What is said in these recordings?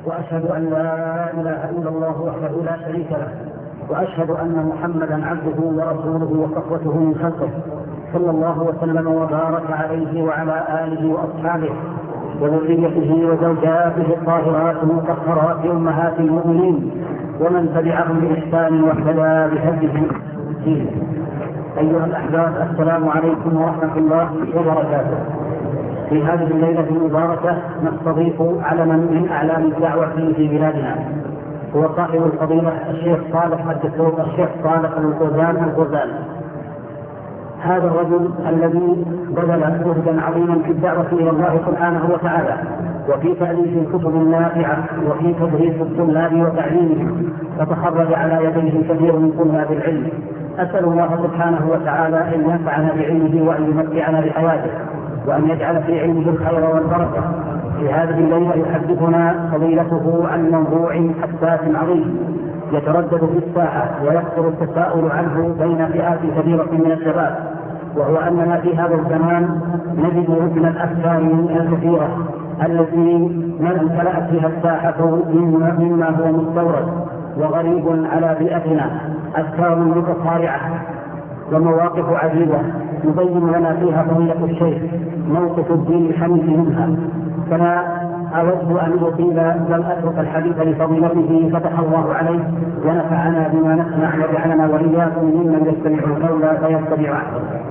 وأشهد أن لا إله إلا الله وحده لا شريك له، وأشهد أن محمدا عبده ورسوله وصفوته من خلقه، صلى الله وسلم وبارك عليه وعلى آله وأصحابه وذريته وزوجاته الطاهرات المطهرات أمهات المؤمنين ومن تبعهم بإحسان واهتدى بهديهم الدين. أيها الأحباب، السلام عليكم ورحمة الله وبركاته. في هذه الليلة المباركة نستضيف علما من أعلام الدعوة في بلادنا، هو صاحب الفضيلة الشيخ صالح الدكتور الشيخ صالح الغزال. هذا الرجل الذي بذل جهدا عظيما في الدعوة إلى الله سبحانه وتعالى، وفي تأليف الكتب النافعة، وفي تدريس الطلاب وتعليمهم، فتخرج على يديه كثير من طلاب العلم. أسأل الله سبحانه وتعالى أن ينفعنا بعلمه وأن يمتعنا بحياته، وأن يجعل في علمه الخير والبركة. في هذه الليلة يحدثنا فضيلته عن موضوع حساس عظيم يتردد في الساحة ويكثر التساؤل عنه بين فئات كبيرة من الشباب، وهو أننا في هذا الزمان نجد من الأفكار الكثيرة التي امتلأت فيها الساحة مما هو مستورد وغريب على بيئتنا، أفكار متصارعة ومواقف عجيبة يبين لنا فيها فضيلة الشيخ موقف الدين الحنيف منها. فلا أود أن أطيل، بل أترك الحديث لفضيلته فتح الله عليه ونفعنا بما نسمع وجعلنا وإياكم ممن يستمع القول فيتبع أحسنه.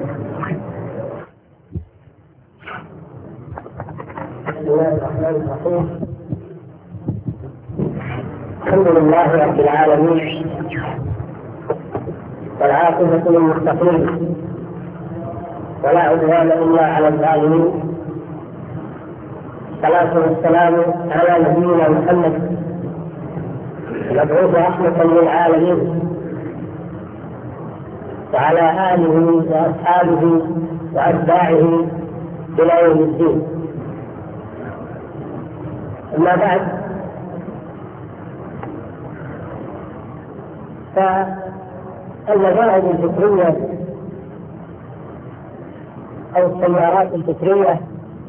بسم الله الرحمن الرحيم. الحمد لله رب العالمين، والعاقبة للمتقين، ولا عدوان إلا على الظالمين. الصلاة والسلام على نبينا محمد المبعوث رحمة للعالمين، وعلى آله وأصحابه وأتباعه إلى يوم الدين. أما بعد، فالمذاهب الفكرية أو التيارات الفكرية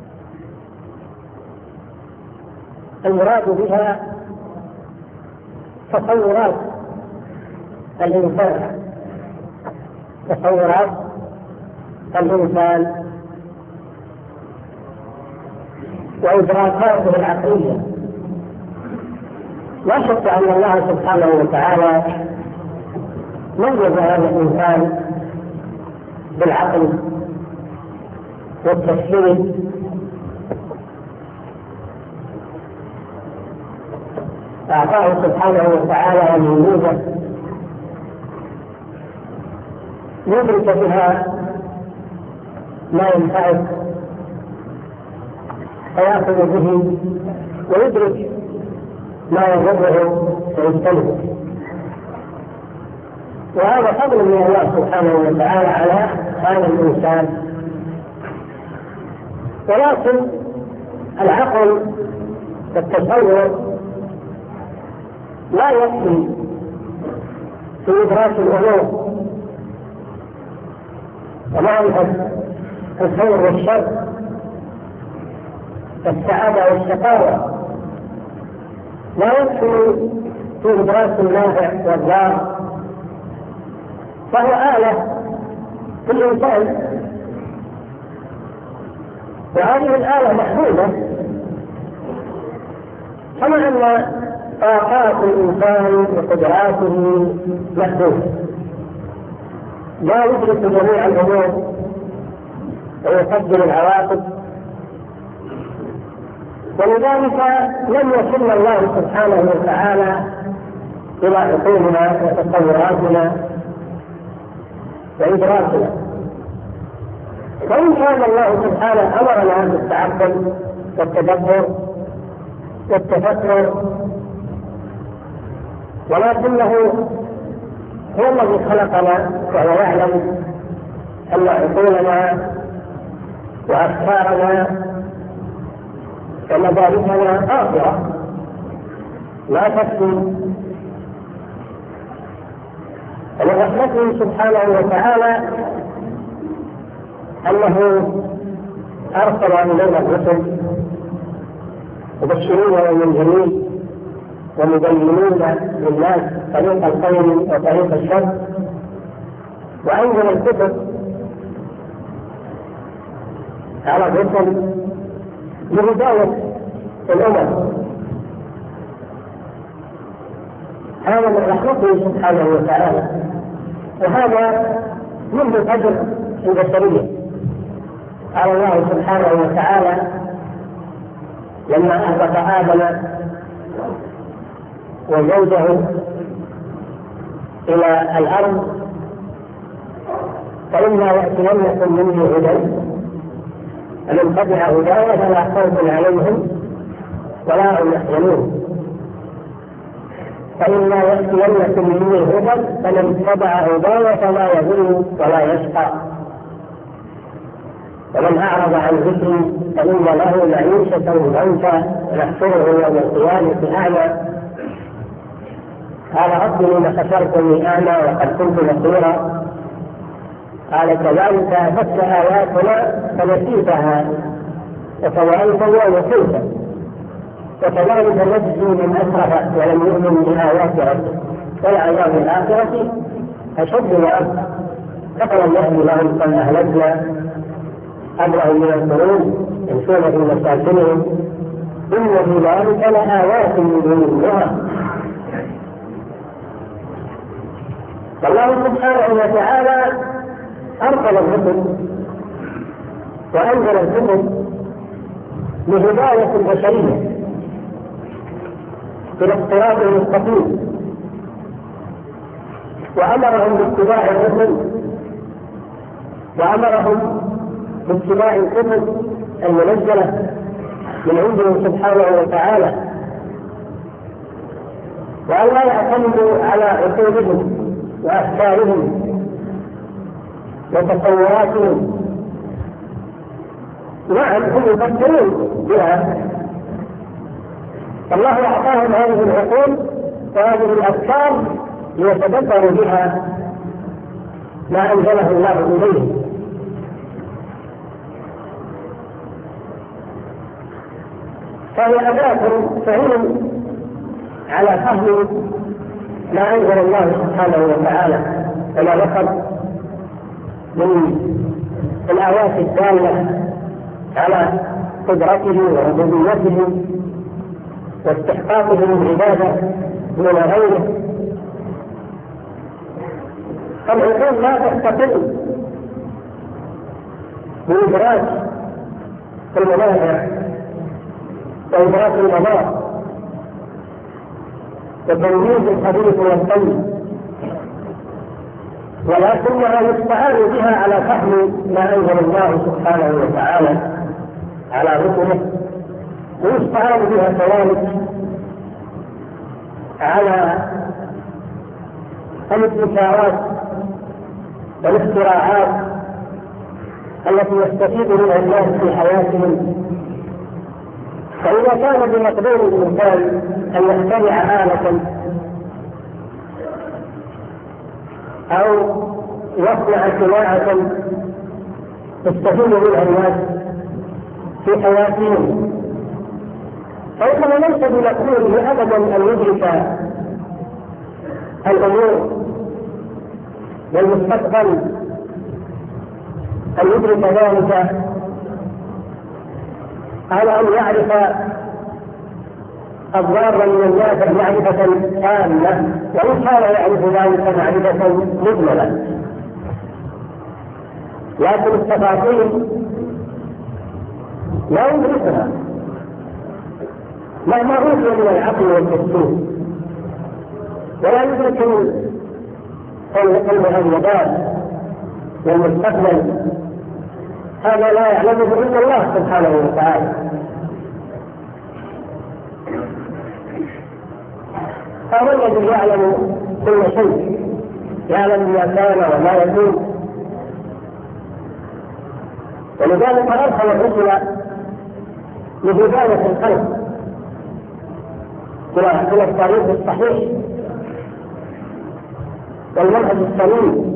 المراد بها تصورات الإنسان وإدراكاته العقلية. لا شك أن الله سبحانه وتعالى ميز هذا الإنسان بالعقل والتفكير، أعطاه سبحانه وتعالى الميزة يدرك بها ما ينفعه فيأخذ به، ويدرك ما يضره فيجتنبه. وهذا فضل من الله سبحانه وتعالى على هذا الإنسان. ولكن العقل والتصور لا يكفي في إدراك الأمور ومعرفة الخير والشر والسعادة والشقاوة، لا يكفي في إدراك النافع والضار، فهو آلة في الإنسان، وهذه الآلة محدودة، كما أن طاقات الإنسان وقدراته محدودة، لا يدرك جميع الأمور ويقدر العواقب. ولذلك لم يصل الله سبحانه وتعالى إلى عقولنا وتصوراتنا وإدراكنا. وإن كان الله سبحانه أمرنا بالتعقل والتدبر والتفكر، ولكنه هو الذي خلقنا، وهو يعلم أن عقولنا وأفكارنا ومداركنا قاصرة لا تكفي. ومن رحمته سبحانه وتعالى أنه أرسل إلينا الرسل مبشرين ومنذرين ومبينين للناس طريق الخير وطريق الشر، وأنزل الكتب على الرسل لهداية الأمم. هذا من رحمته سبحانه وتعالى، وهذا منذ فجر البشرية. قال الله سبحانه وتعالى لما أهبط آدم وزوجه إلى الأرض: فإما يأتينكم مني هدى فمن تبع هداي فلا خوف عليهم ولا هم يحزنون، فإما يأتينكم مني هدى فمن تبع هداي فلا يضل ولا يشقى، ومن أعرض عن ذكري فإن له معيشة ضنكا ونحشره يوم القيامة أعمى. قال رب لم حشرتني أعمى وقد كنت بصيرا. قال كذلك أتتك آياتنا فنسيتها وكذلك اليوم نسيت، وكذلك نجزي من أسرف ولم يؤمن بآيات ربه ولعذاب الآخرة أشد وأبقى. ذكر الله لهم كم أهلكنا قبلهم من القرون يمشون في مساكنهم إن في ذلك لآيات لأولي. والله سبحانه وتعالى أرسل الرسل وأنزل الكتب لهداية البشرية إلى الصراط المستقيم، وأمرهم باتباع الرسل وأمرهم باتباع الكتب المنزلة من عنده سبحانه وتعالى، وأن لا يعتمدوا على عقولهم وأفكارهم وتصوراتهم. نعم هم يفكرون بها، فالله أعطاهم هذه العقول وهذه الأفكار ليتدبروا بها ما أنزله الله إليهم. فهي أداة تعين على فهم ما أنزل الله سبحانه وتعالى كما ذكر من الآيات الدالة على قدرته وربوبيته واستحقاقه للعبادة دون غيره. فالعقول لا تستطيع بإدراك المنازع وإدراك المضار وتمييز الخبيث والطيب، ولكنها يستعان بها على فهم ما أنزل الله سبحانه وتعالى على رسله، ويستعان بها كذلك على الابتكارات والاختراعات التي يستفيد منها الناس في حياتهم. فإذا كان بمقدور الإنسان أن يخترع آلة أو يصنع صناعة يستفيد منها الناس في حياتهم، فإنه ليس بمقدوره أبدا أن يدرك الأمور والمستقبل، أن يدرك ذلك على أن يعرف الضار من الناس معرفة تامة، وإن كان يعرف ذلك معرفة مجملة، لكن التفاصيل لا يدركها مهما أوتي من العقل والتفكير، ولا يدرك المهيبات والمستقبل. هذا لا يعلمه إلا الله سبحانه وتعالى. هذا الذي يعلم كل شيء، يعلم ما كان وما يكون. ولذلك أرسل الرسل لهداية الخلق إلى الطريق الصحيح والمنهج السليم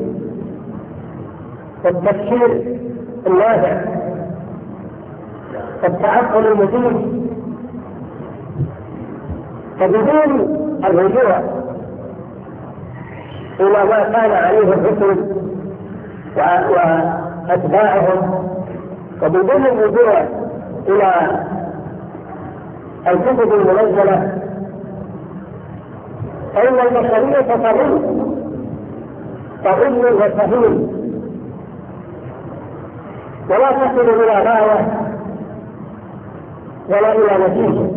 والتفكير النافع والتعقل المفيد فبدون الرجوع إلى ما كان عليه الرسل وأتباعهم، وبدون الرجوع إلى الكتب المنزلة، فإن البشرية تضل وتهين ولا تصل إلى غاية ولا إلى نتيجة،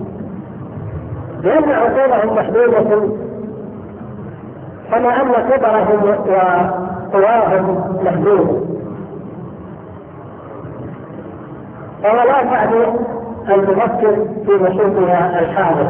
لأن عقولهم محدودة كما أن كبرهم وقواهم محدودة. فهو لا تعدو أن تفكر في نشوطها الحاضر،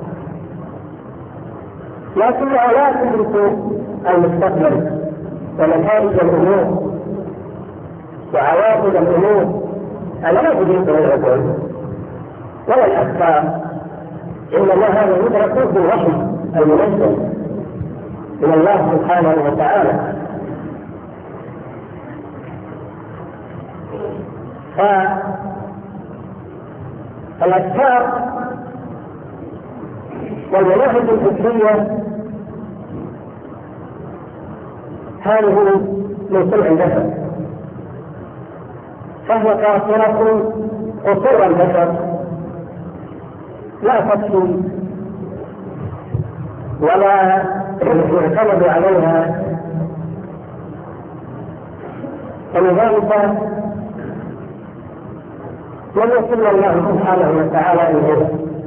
لكنها لا تدرك المستقبل ونتائج الأمور وعواقب الأمور لا تدركه العقول ولا الأفكار، إنما هذا يدرك بالوحي المنزل من الله سبحانه وتعالى. فالأفكار والمناهج الفكرية هذه من صنع البشر، فهي قاصرة قصور البشر لا تكفي ولا يعتمد عليها، ولذلك لم يصل الله سبحانه وتعالى إليه.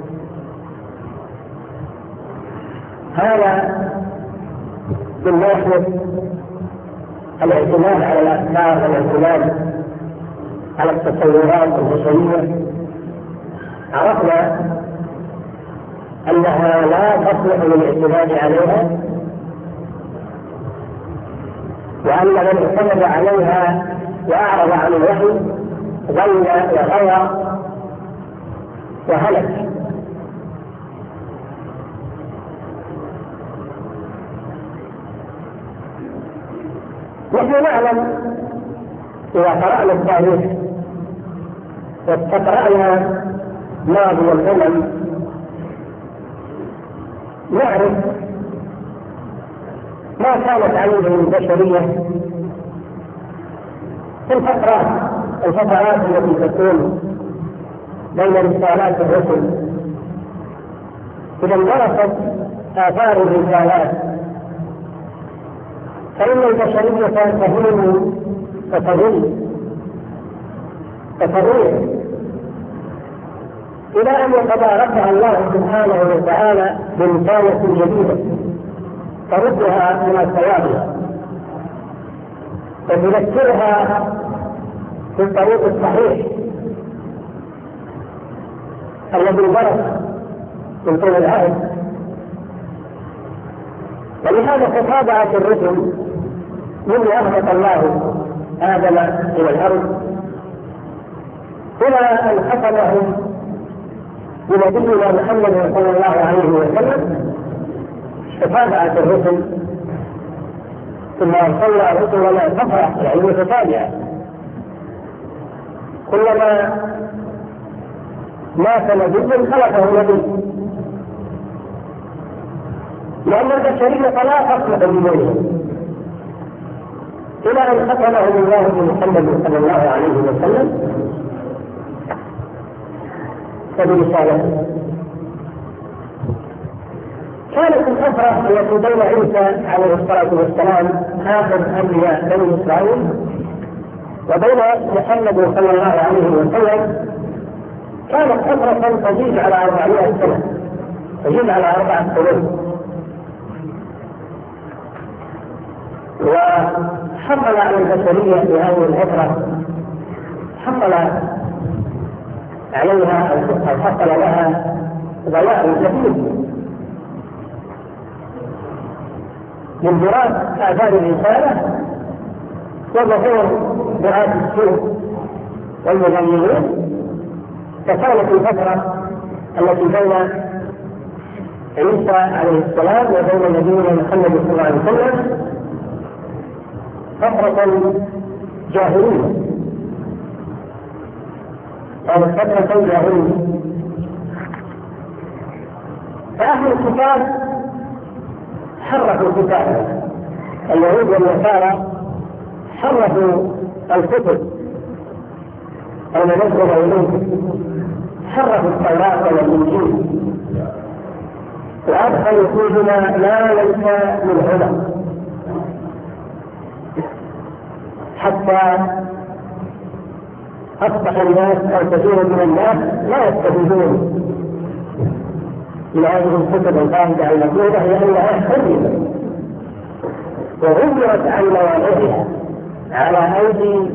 هذا من ناحية الاعتماد على الأفكار والاعتماد على التصورات البشرية. عرفنا أنها لا تصلح للاعتماد عليها، وأن من اعتمد عليها وأعرض عن الوحي ضل وغوى وهلك. نحن نعلم إذا قرأنا التاريخ واستقرأنا ماضي الأمم نعرف ما كانت عليه البشرية في الفترات التي تكون بين رسالات الرسل. إذا انغرست آثار الرسالات فإن البشرية تهين وتضيع إلى أن يتباركها الله سبحانه وتعالى برسالة جديدة تردها من ثوابها وتذكرها في الطريق الصحيح الذي برز من طول العهد. ولهذا تتابعت الرسل منذ أهبط الله آدم إلى الأرض إلى أن ختمهم بنبينا محمد صلى الله عليه وسلم. تتابعت الرسل ثم أرسلنا رسلنا تفرح يعني متتابعة، كلما مات نبي خلفه نبي، لأن البشرية لا تصلح بدونه إلى أن ختمهم الله بمحمد صلى الله عليه وسلم وبرسالته. كانت الفترة التي بين عيسى عليه الصلاة والسلام آخر أنبياء بني إسرائيل وبين محمد صلى الله عليه وسلم كانت فترة تزيد على 400 سنة، تزيد على 4 قرون. وحصل على البشرية في هذه الفترة حصل عليها أو حصل لها ضياع كثير من دراسة آثار الرسالة وظهور دعاة السوء والمغيرين. فكانت الفترة التي بين عيسى عليه السلام وبين نبينا محمد صلى الله عليه وسلم فترة جاهلية، كانت فترة جاهلية. فأهل الكتاب حرفوا الكتاب، اليهود والنصارى حرفوا الكتب المنزل إليهم، حرفوا التوراة والإنجيل وأدخلوا فيهما ما ليس من هدى، حتى أصبح الناس أو كثير من الناس لا يستفيدون من هذه الكتب الفاهمة المطلوبة، لأنها حرمت وغيرت عن مواضعها على أيدي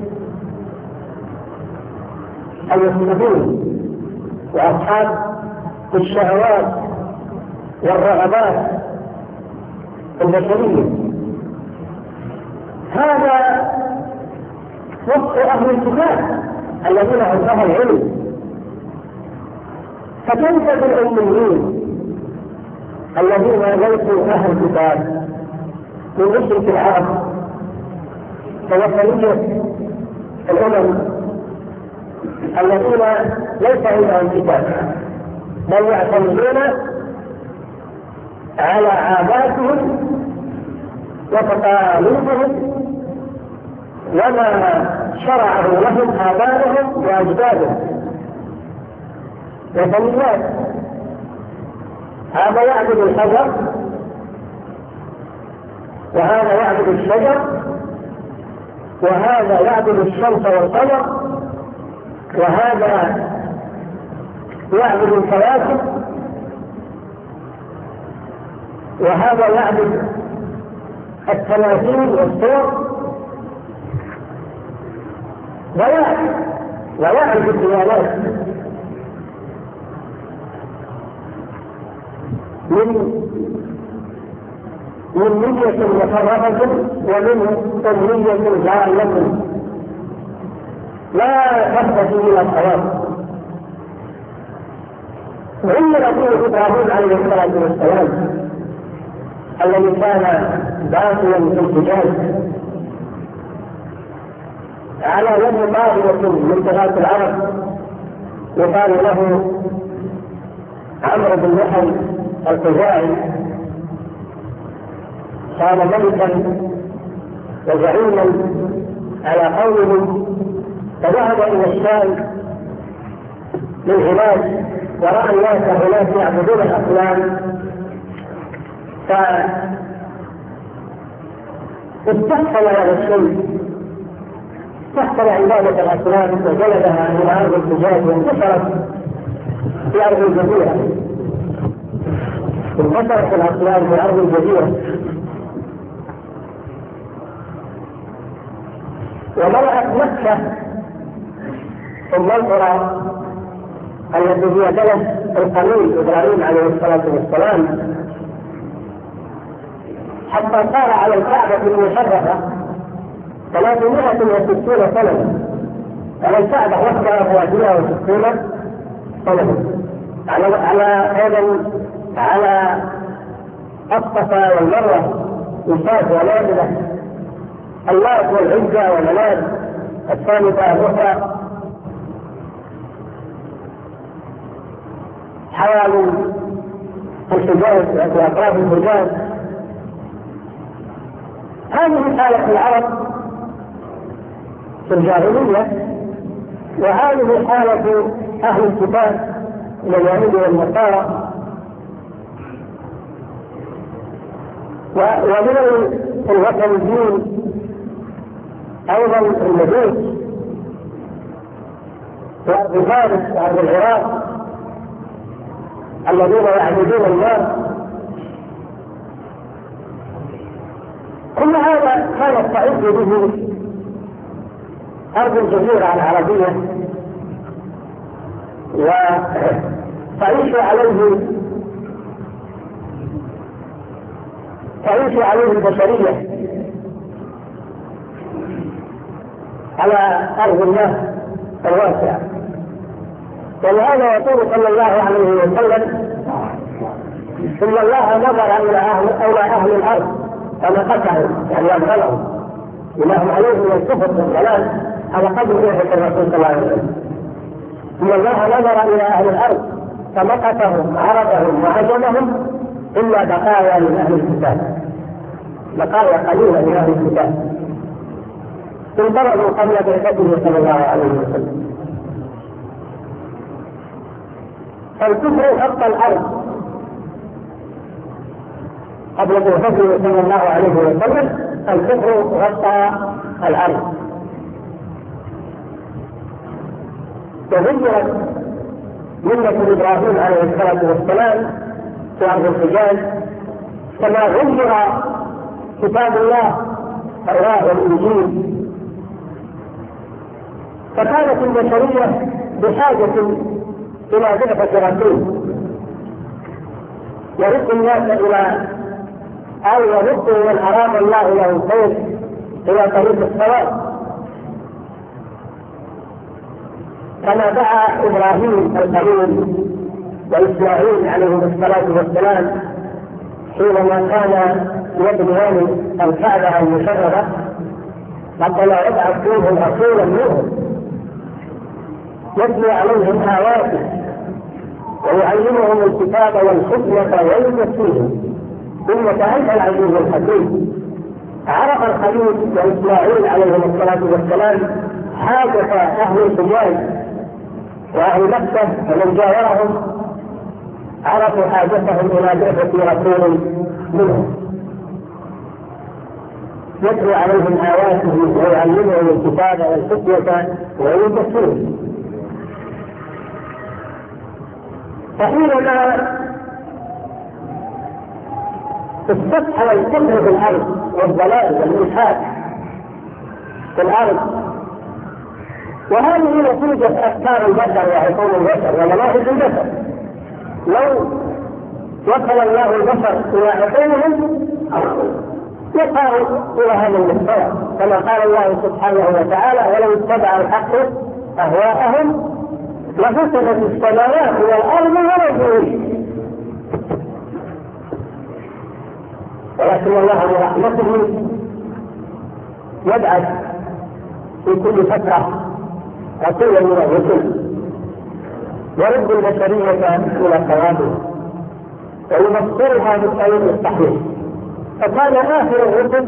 المسلمين وأصحاب الشهوات والرغبات البشرية. هذا وصف أهل الكتاب الذين هم أهل العلم. فكيف بالأميين الذين ليسوا أهل كتاب من مشرك العرب ووثنية الأمم الذين ليس عندهم كتاب، بل يعتمدون على عاداتهم وتقاليدهم وما شرعه لهم آباؤهم وأجدادهم وثنيات. هذا يعبد الحجر وهذا يعبد الشجر وهذا يعبد الشمس والقمر وهذا يعبد الكواكب وهذا يعبد التماثيل والصور ويعبد الديانات من نية مفرغة ومن أمنية جعلة لا تهتدي إلى الصواب. وإن رسول إبراهيم عليه الصلاة والسلام الذي كان باقيا في الحجاز على يد طاغية من طغاة العرب يقال له عمرو بن لحي الخزاعي، كان ملكا وزعيما على قومه، فذهب الى الشام للعلاج وراى الناس هناك يعبدون الاصنام، فاستحصل هذا الشيء، استحصل عباده الاصنام وجلدها من ارض الحجاز وانتشرت في ارض الجزيره، انتشرت الاصنام في ارض الجزيره وملأت مكة ثم القرى التي هي بلد الخليل إبراهيم عليه الصلاة والسلام، حتى صار على الكعبة المشرفة 360 سنة، على الكعبة وحدها 360 سنة، على الصفا والمروة وصاف ونازلة، اللات والعزى والمناد الثالثة الأخرى حوالي الحجاز وأطراف الحجاز. هذه حالة العرب في الجاهلية، وهذه حالة أهل الكتاب من اليهود والنصارى. ومن الوثنيين أيضا المجوس وأرض فارس وأرض العراق الذين يعبدون النار. كل هذا كانت تعز به أرض الجزيرة العربية وتعيش عليه البشرية على أرض الله الواسعة. ولهذا يقول صلى الله عليه وسلم: إن الله نظر إلى أهل الأرض فنقتهم، يعني أبغلهم بما هم عليه من الكفر والضلال على قدر روحة الرسول صلى الله عليه وسلم. إن الله نظر إلى أهل الأرض فمقتهم عربهم وعجمهم إلا بقايا من أهل الكتاب، بقايا قليلة من أهل الكتاب انطلقوا قبل بعثته صلى الله عليه وسلم. فالكفر غطى الأرض قبل بعثته صلى الله عليه وسلم، الكفر غطى الأرض وغيرت ملة إبراهيم عليه الصلاة والسلام في أرض الحجاز كما غير كتاب الله التوراة والإنجيل. فكانت البشرية بحاجة إلى بعثة رسول يرد الناس إلى أو يرد من أراد الله له الخير إلى طريق الصواب، كما دعا إبراهيم الخليل وإسماعيل عليهم الصلاة والسلام حينما كان يبنيان الكعبة المشرفة حتى لا يبعث فيهم رسولا منهم يتلو عليهم آياته ويعلمهم الكتاب والحكمة ويزكيهم إنك أنت العزيز الحكيم. عرف الخليل وإسماعيل عليهم الصلاة والسلام حاجة أهل الحجاز وأهل مكة ومن جاورهم، عرفوا حاجتهم إلى بعثة رسول منهم يتلو عليهم آياته ويعلمهم الكتاب والحكمة ويزكيهم. فحينما استصحب الكفر في الأرض والضلال والإلحاد في الأرض، وهذه نتيجة أفكار البشر وعقول البشر ومناهج البشر، لو وصل الله البشر إلى عقولهم يقعوا إلى هذا المستوى كما قال الله سبحانه وتعالى ولو اتبع الحق أهواءهم لفسدت السماوات والأرض ولا فيهن، ولكن الله برحمته يبعث في كل فترة رسولا من الرسل يرد البشرية إلى صوابه ويبصرها بالطريق الصحيح. فكان آخر الرسل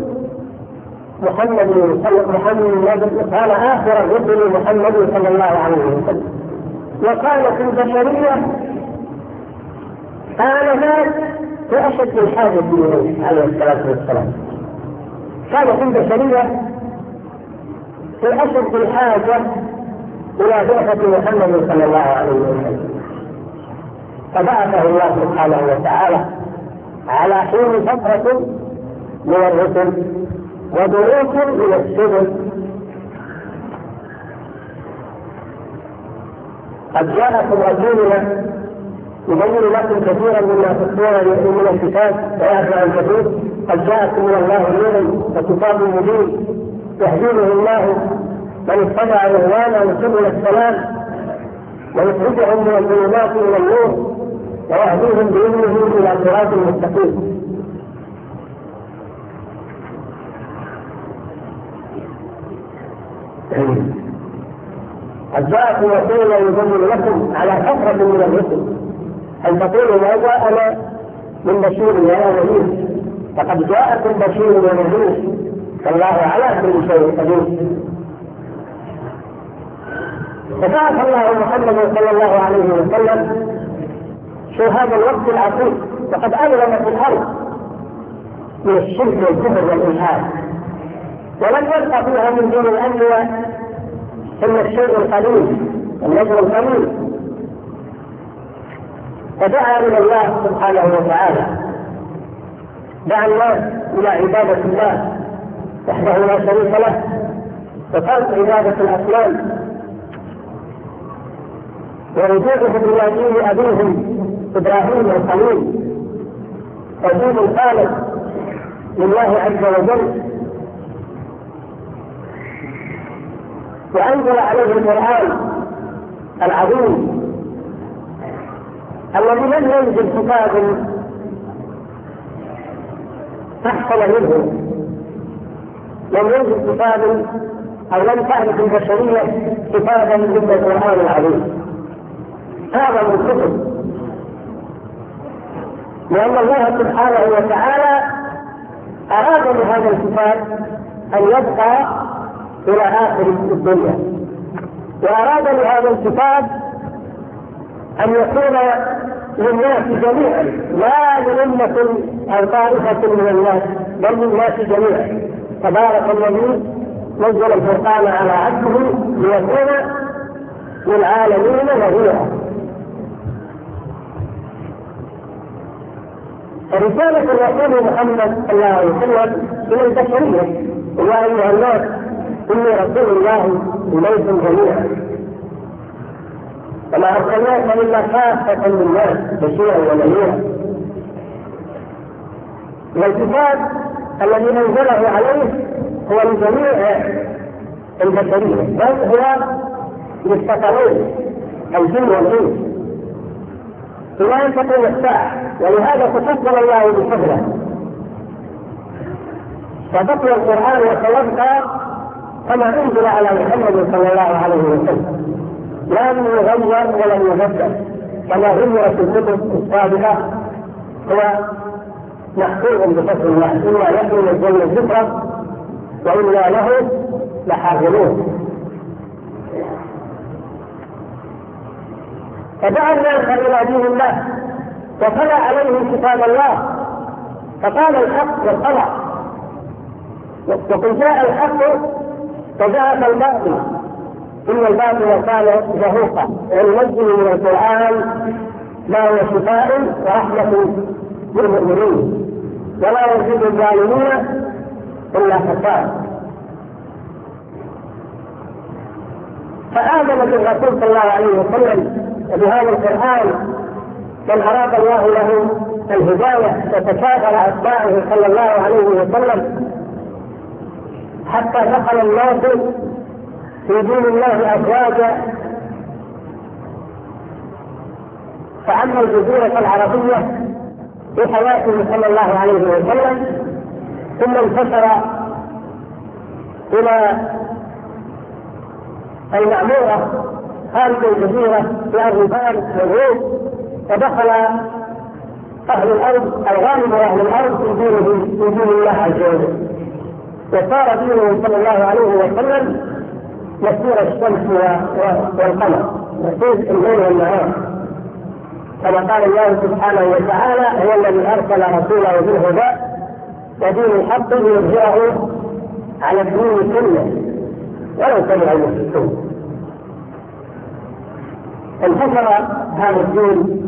كان آخر الرسل محمد صلى الله عليه وسلم، وكانت البشرية آنذاك في أشد الحاجة إليه عليه الصلاة والسلام، كانت البشرية في أشد الحاجة إلى بعثة محمد صلى الله عليه وسلم، فبعثه الله سبحانه وتعالى على حين فترة من الرسل ودروس من السبل. قد جاءكم رسولنا يبين لكم كثيرا مما تخفون من الكتاب ويعفو عن كثير، قد جاءكم من الله نور وكتاب مبين يهدي به الله من اتبع رضوانه سبل السلام ويخرجهم من الظلمات الى النور ويهديهم باذنه الى صراط مستقيم. قد جاءكم رسولنا يبين لكم على فترة من الرسل أن تقولوا ماذا أنا من بشير ولا نذير، فقد جاءكم بشير ونذير فالله على كل شيء قدير. فبعث الله محمد صلى الله عليه وسلم في هذا الوقت العصيب وقد ألغمت الأرض من الشرك والكفر والإلحاد، ولم يبقى فيها من دون الأنبياء إلا الشيء القليل النجم القليل. فدعا إلى الله سبحانه وتعالى، دعا الناس إلى عبادة الله وحده لا شريك له وترك عبادة الأصنام ورجوعهم إلى دين أبيهم إبراهيم الخليل ودين الخالق لله عز وجل، وأنزل عليه القرآن العظيم الذي لم ينزل كتاب أحسن منه، لم ينزل كتاب أو لم تعرف البشرية كتابا مثل القرآن العظيم. هذا من كتب لأن الله سبحانه وتعالى أراد بهذا الكتاب أن يبقى إلى آخر الدنيا، وأراد بهذا الكتاب أن يكون للناس جميعا، لا لأمة أو طائفة من الناس، بل للناس جميعا. تبارك الذي نزل الفرقان على عبده ليكون للعالمين نذيرا. رسالة الرسول محمد صلى الله عليه وسلم إلى البشرية: يا أيها الناس إني رسول الله إليكم جميعا وما أرسلناك إلا كافة للناس بشيرا ونذيرا. والكتاب الذي أنزله عليه هو لجميع البشرية، بل هو للثقلين الجن والإنس إلى أن تقوم الساعة، ولهذا تفضل الله بفضله فبقي القرآن وتوفى كما أنزل على محمد صلى الله عليه وسلم، لم يغير ولم يبدل كما غيرت الكتب السابقة. هو محفوظ بفضل الله، إنا نحن نزلنا الذكر وإنا له لحافظون. فدعا الناس إلى دين الله وتلا عليهم كتاب الله، فقال الحق والطلع، وقل جاء الحق فزهق الباطل إن الباطل كان زهوقا. وننزل من القرآن ما هو شفاء ورحمة للمؤمنين ولا يزيد الظالمين إلا خسارا. فآمن بالرسول صلى الله عليه وسلم وبهذا القرآن من أراد الله له الهداية، وتكاثر أتباعه صلى الله عليه وسلم حتى دخل الناس في دين الله أفواجا. فأما الجزيرة العربية في حياته صلى الله عليه وسلم، ثم انتشر إلى المعمورة هذه الجزيرة في أرض فارس والروم، ودخل أهل الأرض أو غالب أهل الأرض في دين الله عز وجل، وصار دينه صلى الله عليه وسلم مسير الشمس والقمر، مسير الليل والنهار، كما قال الله سبحانه وتعالى: هو الذي أرسل رسوله بالهدى ودين الحق ليظهره على الدين كله ولو كره المشركون. انتشر هذا الدين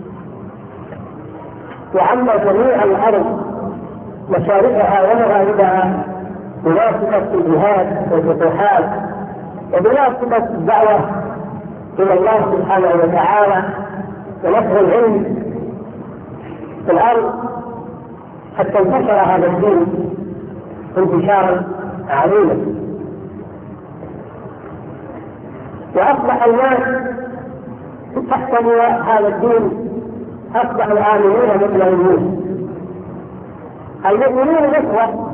وعم جميع الأرض مشارقها ومغاربها بواسطة الجهاد والفتوحات وبواسطة الدعوة إلى الله سبحانه وتعالى ونشر العلم في الأرض، حتى انتشر هذا الدين انتشارا عظيما، وأصبح الناس تحت هذا الدين أصبحوا آمنين مطمئنين. المؤمنين إخوة،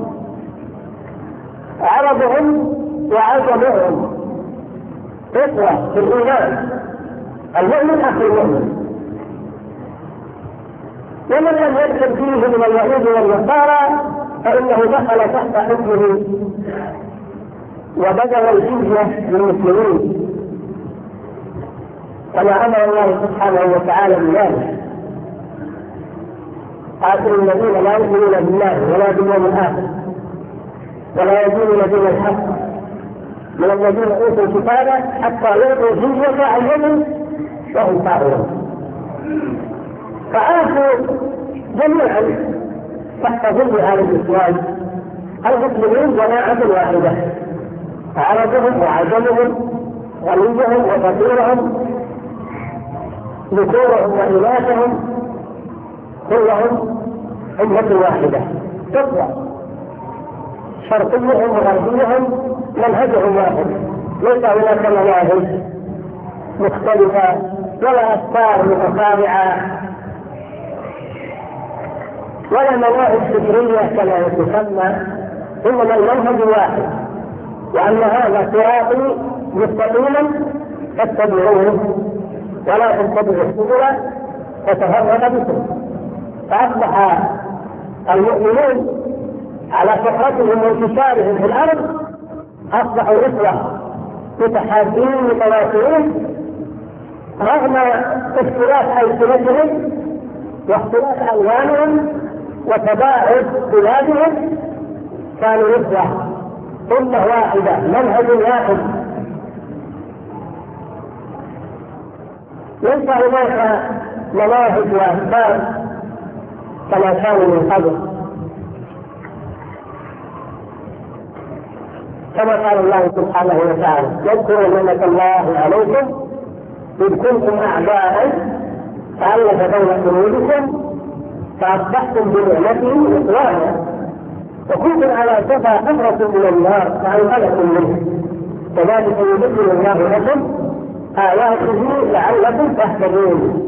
عربهم وعجمهم إخوة في الإيمان، المؤمن أخي المؤمن، ومن لم يدخل فيه من اليهود والنصارى فإنه دخل تحت حكمه وبذل الجزية للمسلمين، كما أمر الله سبحانه وتعالى بذلك: قاتلوا الذين لا يؤمنون بالله ولا باليوم الآخر ولا يدينون دين الحق من الذين أوتوا الكتاب حتى يعطوا الجزية عن يد وهم صاغرون. فعاشوا جميعا تحت ظل هذا الإسلام المسلمين جماعة واحدة، عربهم وعجمهم، غنيهم وفقيرهم، ذكورهم وإناثهم، كلهم أمة واحدة تطلع، شرقيهم وغربيهم منهجهم واحد، ليس هناك مناهج مختلفة ولا أفكار متتابعة ولا مناهج فكرية كما تسمى، إنما المنهج واحد، وأن هذا صراطي مستقيما فاتبعوه ولا تتبعوا السبل فتفرق بكم. فأصبح المؤمنون على فطرتهم وانتشارهم في الأرض أصبحوا إخوة متحابين متواصلين رغم اختلاف ألسنتهم واختلاف ألوانهم وتباعد بلادهم، كانوا إخوة أمة واحدة منهج واحد. ليس هناك مناهج وأفكار كما كانوا من قبل، كما قال الله سبحانه وتعالى: واذكروا نعمة الله عليكم إذ كنتم أعداء فألف بين قلوبكم فأصبحتم بنعمته إخوانا وكنتم على شفا حفرة من النار فأنقذكم منه كذلك يبين الله لكم آياته لعلكم تهتدون.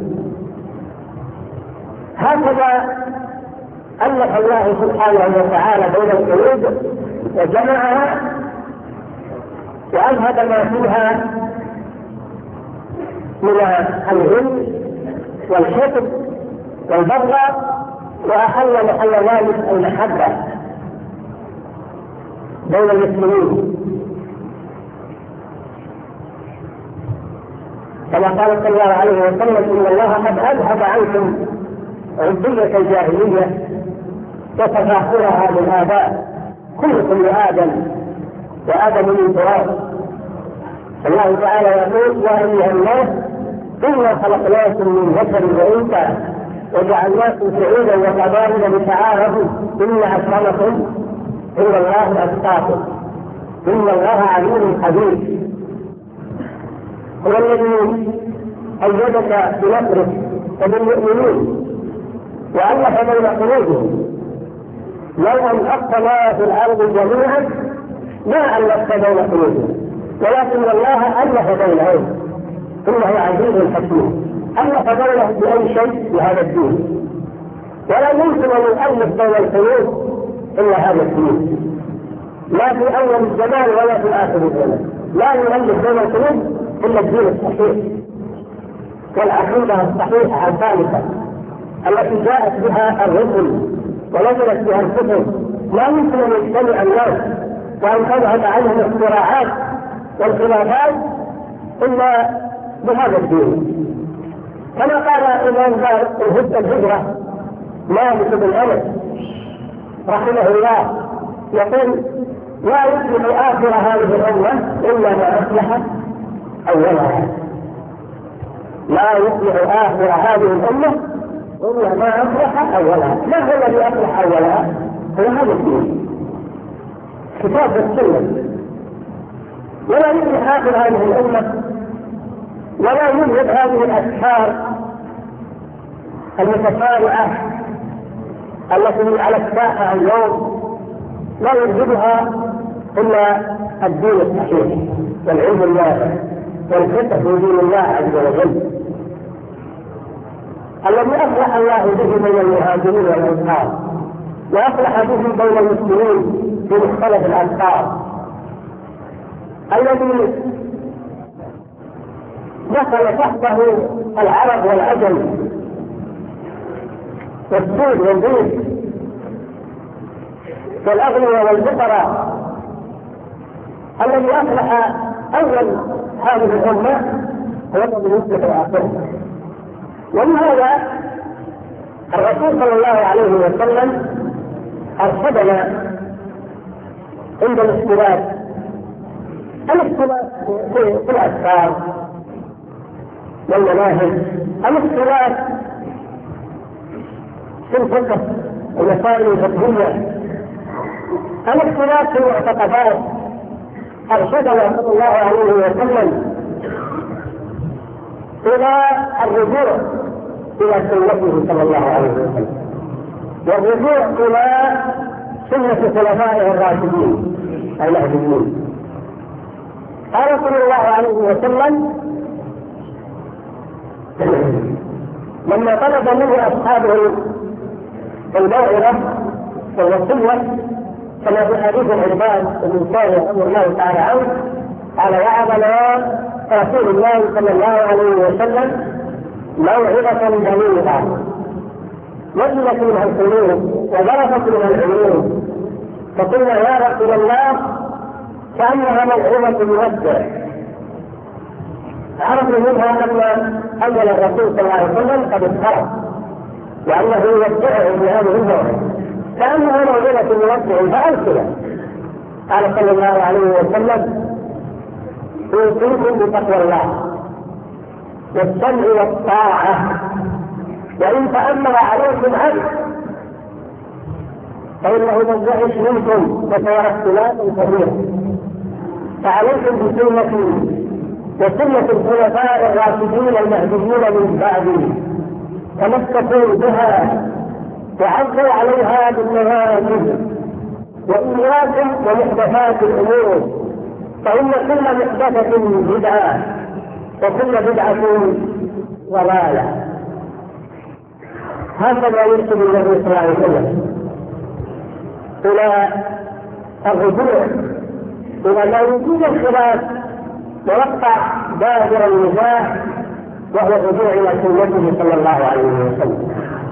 هكذا ألف الله سبحانه وتعالى بين القلوب وجمعها وأذهب ما فيها من الغل والحقد والبغضاء وأحل محل ذلك المحبة بين المسلمين، كما قال صلى الله عليه وسلم: إن الله قد أذهب عنكم عبودية الجاهلية وتفاخرها بالآباء، كلكم لآدم وآدم من تراب. الله تعالى يقول: يا أيها الناس إنا خلقناكم من ذكر وأنثى وجعلناكم شعوبا وقبائل لتعارفوا إن أكرمكم عند الله أتقاكم إن الله عليم خبير. هو الذي أيدك بنصره وبالمؤمنين وألف بين قلوبهم. لو أنفقت ما في الأرض جميعا ما ألفت بين قلوبهم، ولكن الله ألف بينهم إنه عزيز حكيم. ألف بينهم بأي شيء بهذا الدين، ولا يمكن أن يؤلف بين القلوب إلا هذا الدين، لا في أول الزمان ولا في آخر الزمان. لا يؤلف بين القلوب إلا الدين الصحيح والعقيدة الصحيحة الثالثة التي جاءت بها الرسل ونزلت بها الكتب. لا يمكن أن يجتمع الناس وأن تذهب عنهم الصراعات والخلافات إلا بهذا الدين. كما قال إمام دار الهجرة مالك بن أنس رحمه الله يقول: لا يصلح آخر هذه الأمة إلا ما أصلح أولها. لا يصلح آخر هذه الأمة إلا ما أصلح أولها. ما هو الذي أصلح أولها؟ هو هذا الدين، كتاب السنة. ولا يصلح آخر هذه الأمة ولا يذهب هذه الأفكار المتفارعة التي على الساحة اليوم، لا يذهبها إلا الدين الصحيح والعلم النافع والفقه في دين الله عز وجل الذي أصلح الله به بين المهاجرين والأنصار، وأصلح به بين المسلمين في مختلف الأمصار، الذي دخل تحته العرب والعجم والسود والبيض والأغنياء والفقراء، الذي أصلح أول هذه الأمة هو الذي يصلح آخرها. ولهذا الرسول صلى الله عليه وسلم أرشدنا عند الاختلاف في الأفكار والمناهج، الاختلاف في الفقه والمسائل الفقهية، الاختلاف في المعتقدات. أرشدنا صلى الله عليه وسلم إلى الرجوع إلى سنته صلى الله عليه وسلم، والرجوع إلى سنة خلفائه الراشدين المهديين. قال صلى الله عليه وسلم لما طلب منه أصحابه الموعظة والوصية كما في حديث العباد بن صالح رضي الله تعالى عنه قال: وعظنا رسول الله صلى الله عليه وسلم موعظة بليغة وجلت منها القلوب وضربت منها العيون، فقلنا يا رسول الله كأنها موعظة مودع. عرفنا منها أن أول الرسول صلى الله عليه وسلم قد اضطرب وأنه يودعه بهذه الموعظة كأنها موعظة مودع فأرسله. قال صلى الله عليه وسلم أوصيكم بتقوى الله والسمع والطاعة، وإن تأمر عليكم عبد فإنه من يعش منكم فسيرى اختلافا كثيرا، فعليكم بسنتي وسنة الخلفاء الراشدين المهديين من بعدي، تمسكوا بها وعضوا عليها بالنواجذ، وإياكم ومحدثات الأمور، فإن كل محدثة بدعة وكل بدعة ضلالة. هكذا يرشد النبي صلى الله عليه وسلم إلى الرجوع إلى ما يوجد الخلاف ويقطع دابر النزاع، وهو الرجوع إلى سنته صلى الله عليه وسلم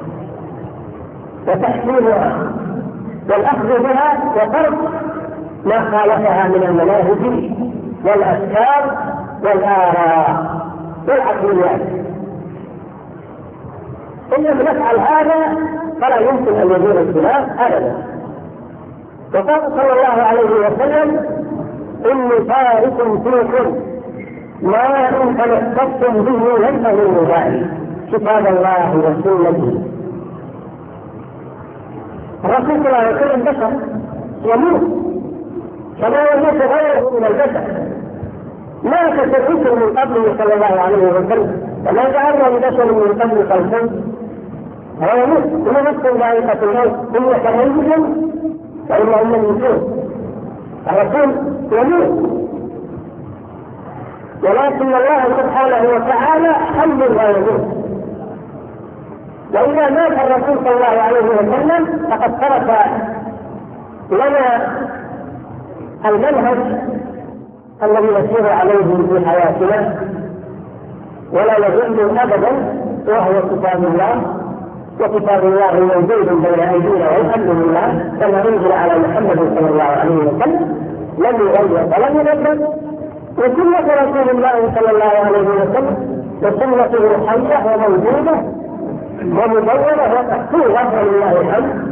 وتحسينها والأخذ بها وترك ما خالفها من المناهج والأفكار والآراء والعقليات. إن لم نفعل هذا فلا يمكن أن يزول الخلاف أبدا. وقال صلى الله عليه وسلم إني تارك فيكم ما إن تمسكتم به لن تضلوا بعدي كتاب الله وسنته. الرسول صلى الله عليه وسلم بشر يموت كما يموت غيره من البشر، ما تسرته من قبله صلى الله عليه وسلم، وما جعلنا لبشر من قبل خلقا هو يموت كل نفس ذائقة الموت، إن كميت فإلا إن يموت. الرسول يموت، ولكن الله سبحانه وتعالى حي لا يموت. وإذا مات الرسول صلى الله عليه وسلم فقد ترك لنا المنهج الذي نسير عليه في حياتنا ولا يزول أبدا، وهو كتاب الله، وكتاب الله موجود بين أيدينا والحمد لله كما أنزل على محمد صلى الله عليه وسلم لم يغير ولم يبدل، وسنة رسول الله صلى الله عليه وسلم وسنته حية وموجودة ومدونة ومحفوظة ولله الحمد.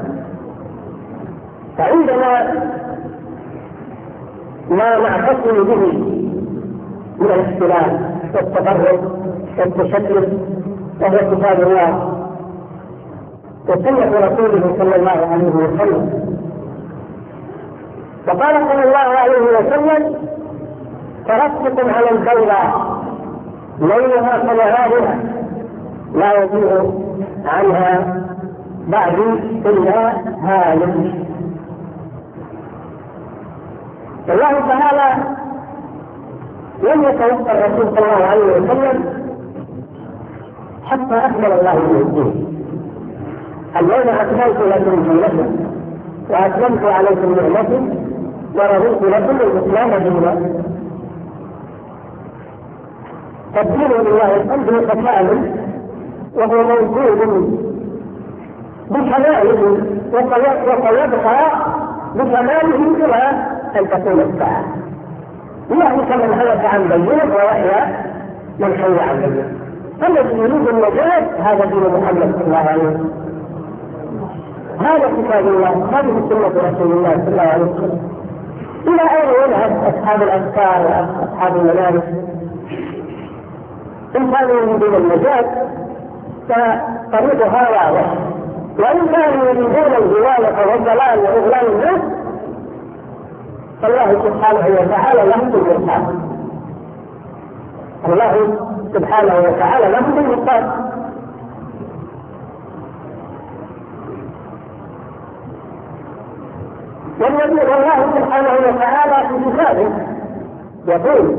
فعندنا ما نعتصم به من الاختلاف والتفرق والتشتت وهو كتاب الله وسنة رسوله صلى الله عليه وسلم. وقال صلى الله عليه وسلم تركتكم على البيضاء ليلها كنهارها لا يزيغ عنها بعد إلا هالك. الله تعالى لم يتوفى الرسول صلى الله عليه وسلم حتى أكمل الله به الدين. اليوم أكملت لكم دينكم وأتممت عليكم نعمتي ورضيت لكم الإسلام دينا. فالدين لله الحمد كامل وهو موجود بكماله وسيبقى بكماله إلى أن تكون الساعة. يهلك من هلك عن بينه ويحيى من حي عن بينه. فالذي يريد النجاة هذا دين محمد صلى الله عليه وسلم، هذا كتاب الله، هذه سنة رسول الله صلى الله عليه وسلم. إلى أين يذهب أصحاب الأذكار وأصحاب المنابر؟ إن كانوا يريدون النجاة فطريقها واضح، وإن كانوا يريدون الهواية والضلال وإضلال الناس فالله سبحانه وتعالى لهم بالمرصاد. الله سبحانه وتعالى لهم بالمرصاد. والله سبحانه وتعالى في كتابه يقول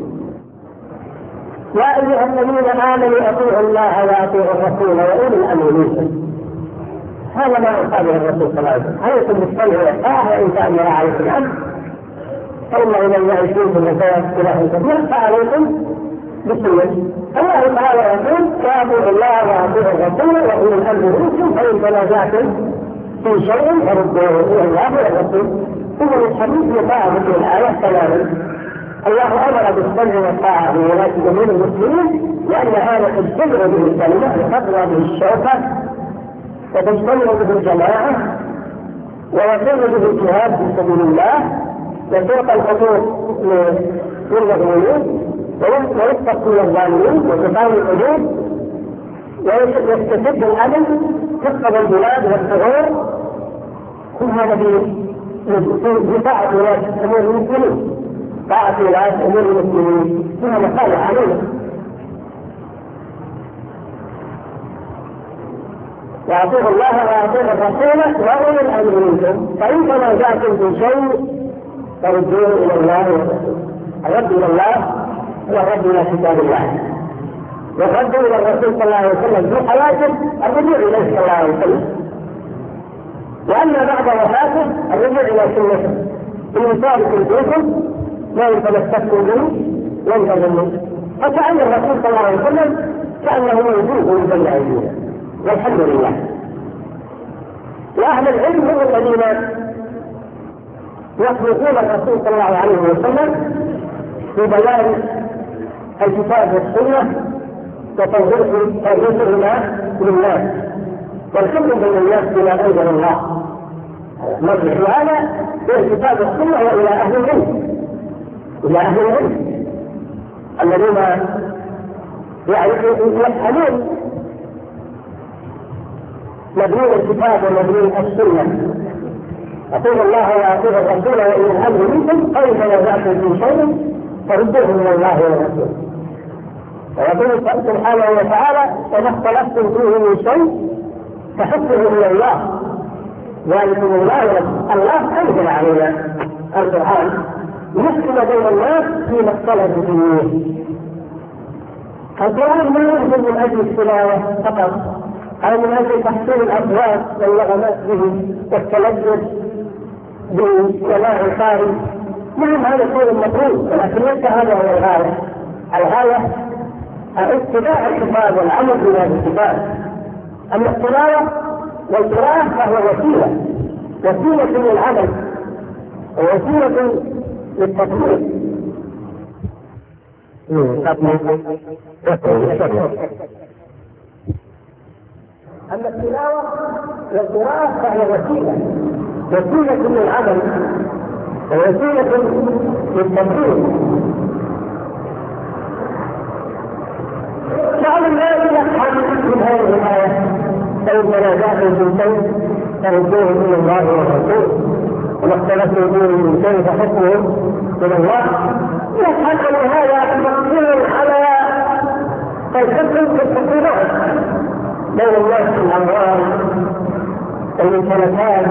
يا أيها الذين آمنوا أطيعوا الله وأطيعوا الرسول وأولي الأمر منكم. هذا ما قاله الرسول صلى الله عليه وسلم، عليكم بالسمع والطاعة وإن كان عليكم الأمر فإنه من يعيش منكم فسيرى اختلافا كثيرا فعليكم بسنة. الله تعالى يقول: وأطيعوا الله وأطيعوا الرسول وأولي الأمر منكم فإن تنازعتم في شيء فردوه إلى الله والرسول. إذا الحديث يطاع في الآية تماما. الله أمر بالسمع والطاعة لولاة جميع المسلمين، لأن هذا تجتمع به الكلمة وتقوى به الشوكة وتجتمع به الجماعة ويكون به الجهاد في سبيل الله وتلقى الحقوق للمظلومين ويتقي من الظالمين وتقام الحدود ويستفد الأمن تفقد البلاد والثغور. كل هذا بطاعة ولاة أمور المسلمين، طاعة ولاة أمور المسلمين فيها مصالح علينا. وأطيعوا الله وأطيعوا الرسول وأولي الأمر منكم فإن تنازعتم في شيء فردوه إلى الله والرسول. الرد إلى الله هو الرد إلى كتاب الله، والرد إلى الرسول صلى الله عليه وسلم في حياته الرجوع إليه صلى الله عليه وسلم، وأما بعد وفاته الرجوع إلى سنته. إن صادق فيكم ما يتمسكوا به لن تضلوا. فكأن الرسول صلى الله عليه وسلم كأنه موجود من بين أيدينا والحمد لله. وأهل العلم هم الذين يخلقون الرسول صلى الله عليه وسلم في بيان الكتاب والسنة وتوضيحهما للناس والحكم بين الناس بما أنزل الله. مرجع هذا إلى الكتاب والسنة وإلى أهل العلم، إلى أهل العلم الذين يفهمون مدلول الكتاب ومدلول السنة. أطيعوا الله وأطيعوا الرسول وإلى الأمر منكم فإن تنازعتم في شيء فردوه إلى الله والرسول. ويقول سبحانه وتعالى: وما اختلفتم فيه من شيء فحكمه إلى الله ذلكم الله ورسوله. الله أنزل علينا القرآن يحكم بين الناس فيما اختلفوا فيه. القرآن لا ينزل من أجل التلاوة فقط أو من أجل تحسين الأصوات والنغمات به والتلذذ بسماع القارئ. نعم هذا شيء مطلوب، ولكن ليس هذا هو الغاية. الغاية اتباع الكتاب والعمل بهذا الكتاب. أما التلاوة والقراءة فهو وسيلة للعمل ووسيلة للتطبيق. أما التلاوة والقراءة فهي وسيلة للعمل ووسيلة للتطبيق. بعض الناس يفهم من هذه الآية: فإن تنازعتم في شيء فردوه إلى الله والرسول وما اختلفتم فيه من شيء فحكمه إلى الله. يفهم أن هذا مقصور على الحكم في الحكومات بين الناس في الأموال والممتلكات.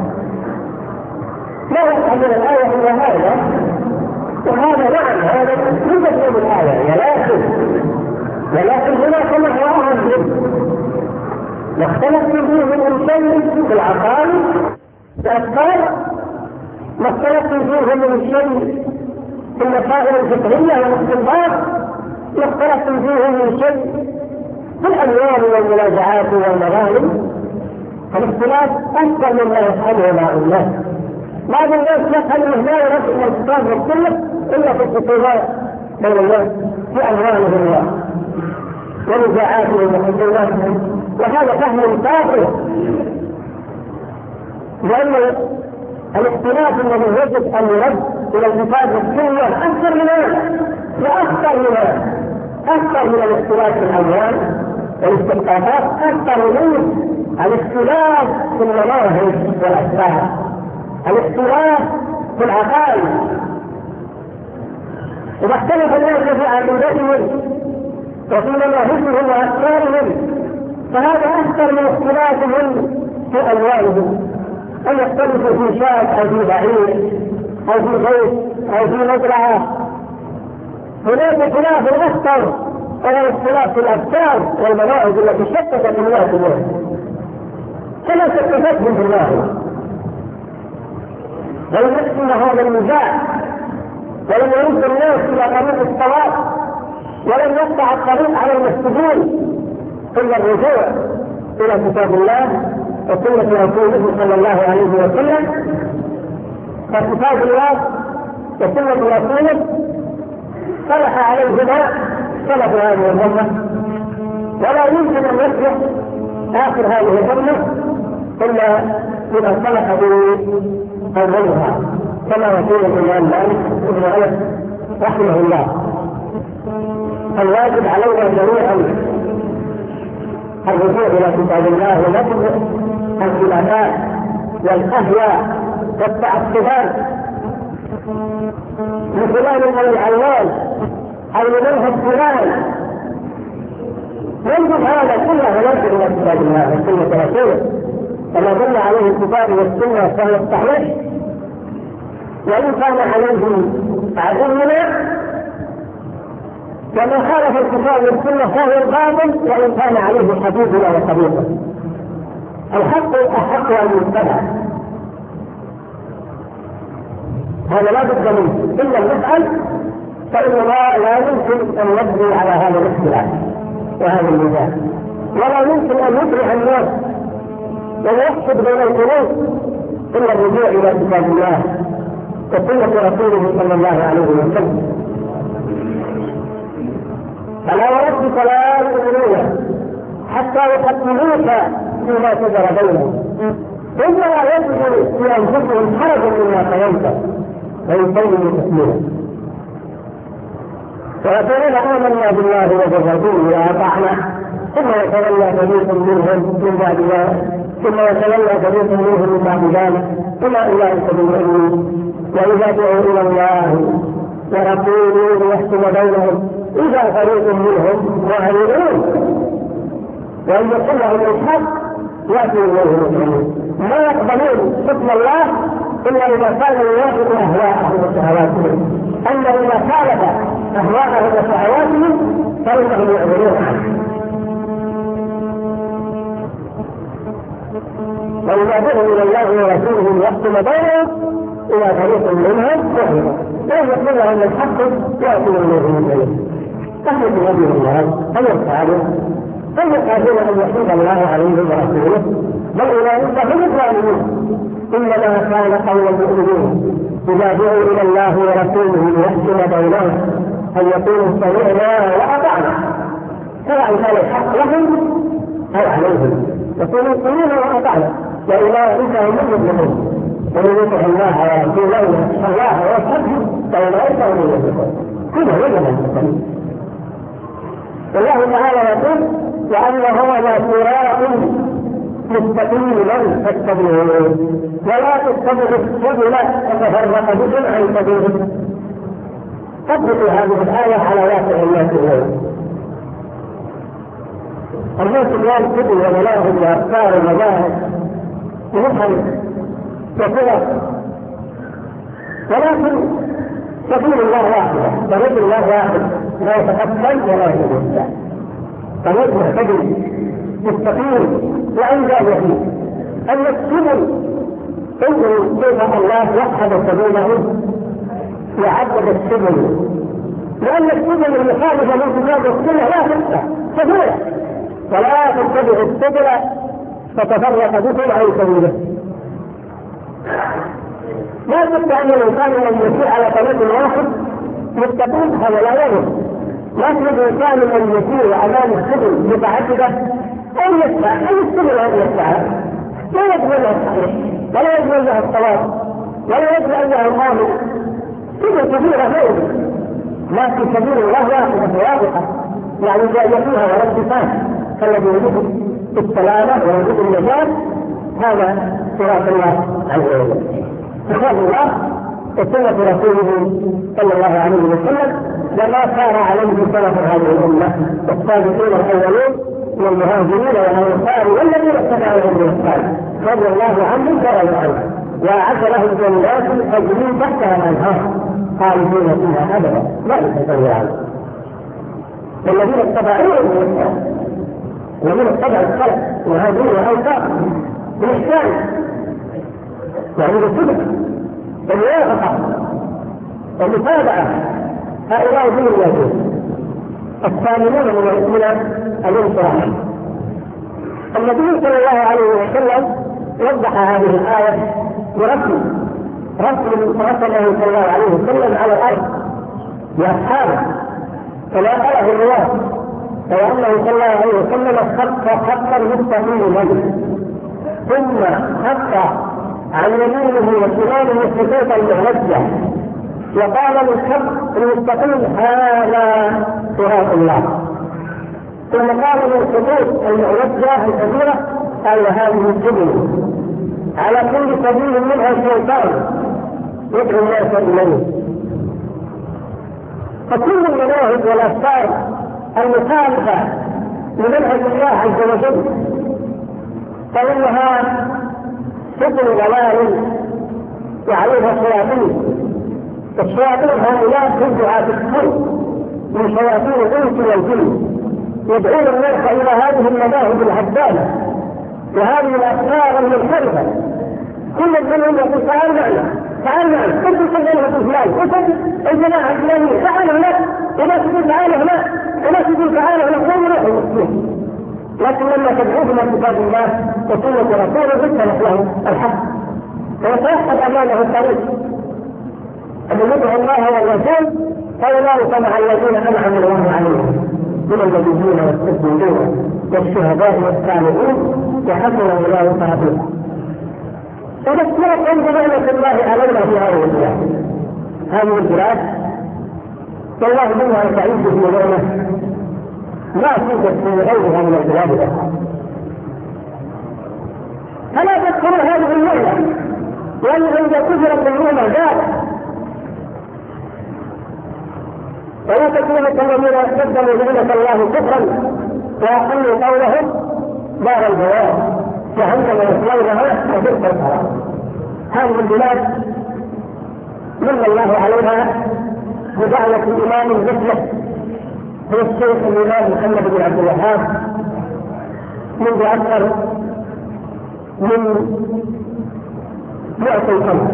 لا يفهم من الآية إلا هذا، وهذا نعم هذا من مفهوم الآية، ولكن هناك محور ما اختلفتم فيه من شيء في العقائد الأفكار، ما اختلفتم فيه من شيء في المسائل الفقهية والاستنباط، ما اختلفتم فيه من شيء في الأموال والمنازعات والمغانم. فالاختلاف أكثر مما يفعله بعض الناس. بعض الناس يفهم أنه لا يرد إلى الكتاب والسنة إلا في الخصومات بين الناس في أموالهم ونزاعاتهم وحكوماتهم، وهذا فهم كافر. لأن الاختلاف الذي يجب أن يرد إلى الكتاب والسنة أكثر من هذا أكثر من الاختلاف في الأموال والاستنباطات، أكثر منه الاختلاف في المناهج والأفكار، الاختلاف في العقائد. إذا اختلف الناس في عقيدتهم وفي مناهجهم وأفكارهم فهذا أكثر من اختلافهم في أموالهم، أن يختلفوا في شاة أو في بعير أو في بيت أو في مزرعة. هناك خلاف أكثر وهو الاختلاف في الأفكار والمناهج التي شتتت الناس اليوم كما شتتتهم في الله. ولم يحسن هذا النزاع ولم يرد الناس إلى طريق الصواب ولم يقطع الطريق على المسجدين إلا الرجوع إلى كتاب الله وسنة رسوله صلى الله عليه وسلم. فكتاب الله وسنة رسوله صلح عليهما سلف هذه الأمة، ولا يمكن أن يصلح آخر هذه الأمة إلا بما صلح به أولها، كما يقول الإمام مالك بن أنس رحمه الله. الواجب علينا جميعا الرجوع إلى كتاب الله ونترك الخلافات والأهواء والتعصبات لفلان أو العلان أو لمنهج فلان. ينجب هذا كله ونرجع إلى كتاب الله وسنة رسوله كما دل عليه الكتاب والسنة فهو الصحيح، وإن كان عليه عدونا وما خالف الكتاب والسنة فهو الباطل، وإن كان عليه حبيبنا وصديقه. الحق أحق أن يتبع، هذا لا بد منه إلا نفعل، فإننا لا يمكن أن نبني على هذا الاختلاف وهذا النزاع، ولا يمكن أن يكره الناس ويحسد بين القلوب إلا الرجوع إلى كتاب الله وسنة رسوله صلى الله عليه وسلم. فلا وربك لا يؤمنون حتى يحكموك فيما شجر بينهم ثم لا يجدوا في أنفسهم حرجا مما قضيت ويسلموا تسليما. ويقولون آمنا بالله وبالرسول وأطعنا، ثم يتولى فريق منهم من بعد ذلك، ثم يتولى فريق منهم من بعد ذلك وما أولئك بالمؤمنين. وإذا دعوا إلى الله ورسوله ليحكم بينهم إذا فريق منهم معرضون، وإن يقول لهم الحق يأتوا إليه مسلمين. ما يقبلون حكم الله إلا إذا كان يوافق أهواءهم وشهواتهم، أما إذا خالف أهواءهم وشهواتهم فإنهم يعرضون عنه. وإذا دعوا إلى الله ورسوله ليحكم بينهم إلى فريق منهم معرضون، وإن يقول لهم الحق يأتوا إليه مسلمين. تحمل نبي الله أن يفعلوا هم يحتاجون أن يحيد الله عليهم ورسوله، بل أولئك هم الظالمون. إنما كان قول المؤمنين إذا دعوا إلى الله ورسوله ليحكم بينهم أن يقولوا سمعنا وأطعنا، سواء كان الحق لهم أو عليهم، يقولوا سمعنا وأطعنا، وأولئك هم المؤمنون. ومن يطع الله ورسوله ويخشى الله ويتقه فأولئك هم المفلحون. كله وجه المسلمين. والله تعالى يقول وأنه صراط مستقيما فاتبعوه ولا تتبعوا السبل فتفرق بكم عن سبيله. طبقوا هذه الآية على واقع الناس اليوم. الناس اليوم كتب وملاهب وأفكار ومذاهب ومحن وفرق، ولكن سبيل الله واحدة، طريق الله واحد، لا يتقبل ولا يتبع. طريق محتدل مستقيم وأنجى فيه أن السبل انظروا كيف الله وحد سبيله وعدد السبل، لأن السبل المخالفة للكتاب والسنة لا تنفع سبيلا، ولا تتبع السبل فتفرق بكم عن سبيله. لا بد أن الإنسان من يسير على طريق واحد مستقيم، هذا لا يجوز. لكن الإنسان من يسير أمام السبل متعددة أن يسعى أي السبل أن يسعى، لا يجب له الصحيح ولا يجب له الصواب ولا يجب له الآمن. سبل كثيرة غير، لكن سبيل الله واحدة واضحة، يعني جاء وربطان كالذي يجب السلامة ويجب النجاة. هذا صراط الله عز وجل، كتاب الله وسنة رسوله صلى الله عليه وسلم، لما كان عليه سلف هذه الأمة السابقين الأولين من المهاجرين والأنصار والذين اتبعوهم بإحسان رضي الله عنهم ورضوا عنه، وأعد لهم جنات تجري تحتها الأنهار خالدين فيها أبدا لا يتخلوا عنه. والذين اتبعوهم بإحسان، الذين اتبعوا الخلق المهاجرين والأنصار بإحسان يعني بالصدق الموافقة والمتابعة، هؤلاء هم الواجبون. الثامنون من الانصراف. النبي صلى الله عليه وسلم وضح هذه الآية برسم رسمه صلى الله عليه وسلم على الأرض بأصحابه فلا قاله الرواة، فلأنه صلى الله عليه وسلم خطا مستقيما ثم خط عن يمينه وشماله الخطوط المعوجة وقال للخط المستقيم هذا صراط الله، ثم قال للخطوط المعوجة الكبيرة قال هذه السبل على كل سبيل منها شيطان يدعو الناس إليه. فكل المناهج والأفكار المخالفة لمنهج الله عز وجل فإنها سبل ضلال وعليها شياطين، الشياطين هؤلاء هم دعاة الكفر من شياطين الإنس والجن يدعون الناس إلى هذه المذاهب الهدامة وهذه الأفكار المنحرفة. كل منهم يقول تعال معنا كنت تسجلها في فلان وسجل الجماعة الفلانية تعال هناك ولا تقول تعال هناك ولا تقول تعال هناك لا يروح المسلمين، لكن لما تدعوهم إلى كتاب الله وسنة رسوله ذكرت له الحق ويتوحد أمامه الطريق أن يدعو الله والرسول فأولئك مع الذين أنعم الله عليهم من النبيين والصديقين والشهداء والصالحين وحسن أولئك رفيقا. فذكرت عند نعمة الله علينا في هذه البلاد، هذه البلاد والله منها سعيد في نعمة ما توجد في غيرها من البلاد الأخرى. فلا تذكروا هذه النعمة، لأن إذا كثرت النعمة ذات ولا تكونوا كالذين قدموا نعمة الله كفرا وأقلوا قولهم دار البوار جهنم يصلونها وبئس القرار. هذه البلاد من الله عليها بدعوة الإمام مثله هو الشيخ الإمام محمد بن عبد الوهاب منذ أكثر من 100 سنة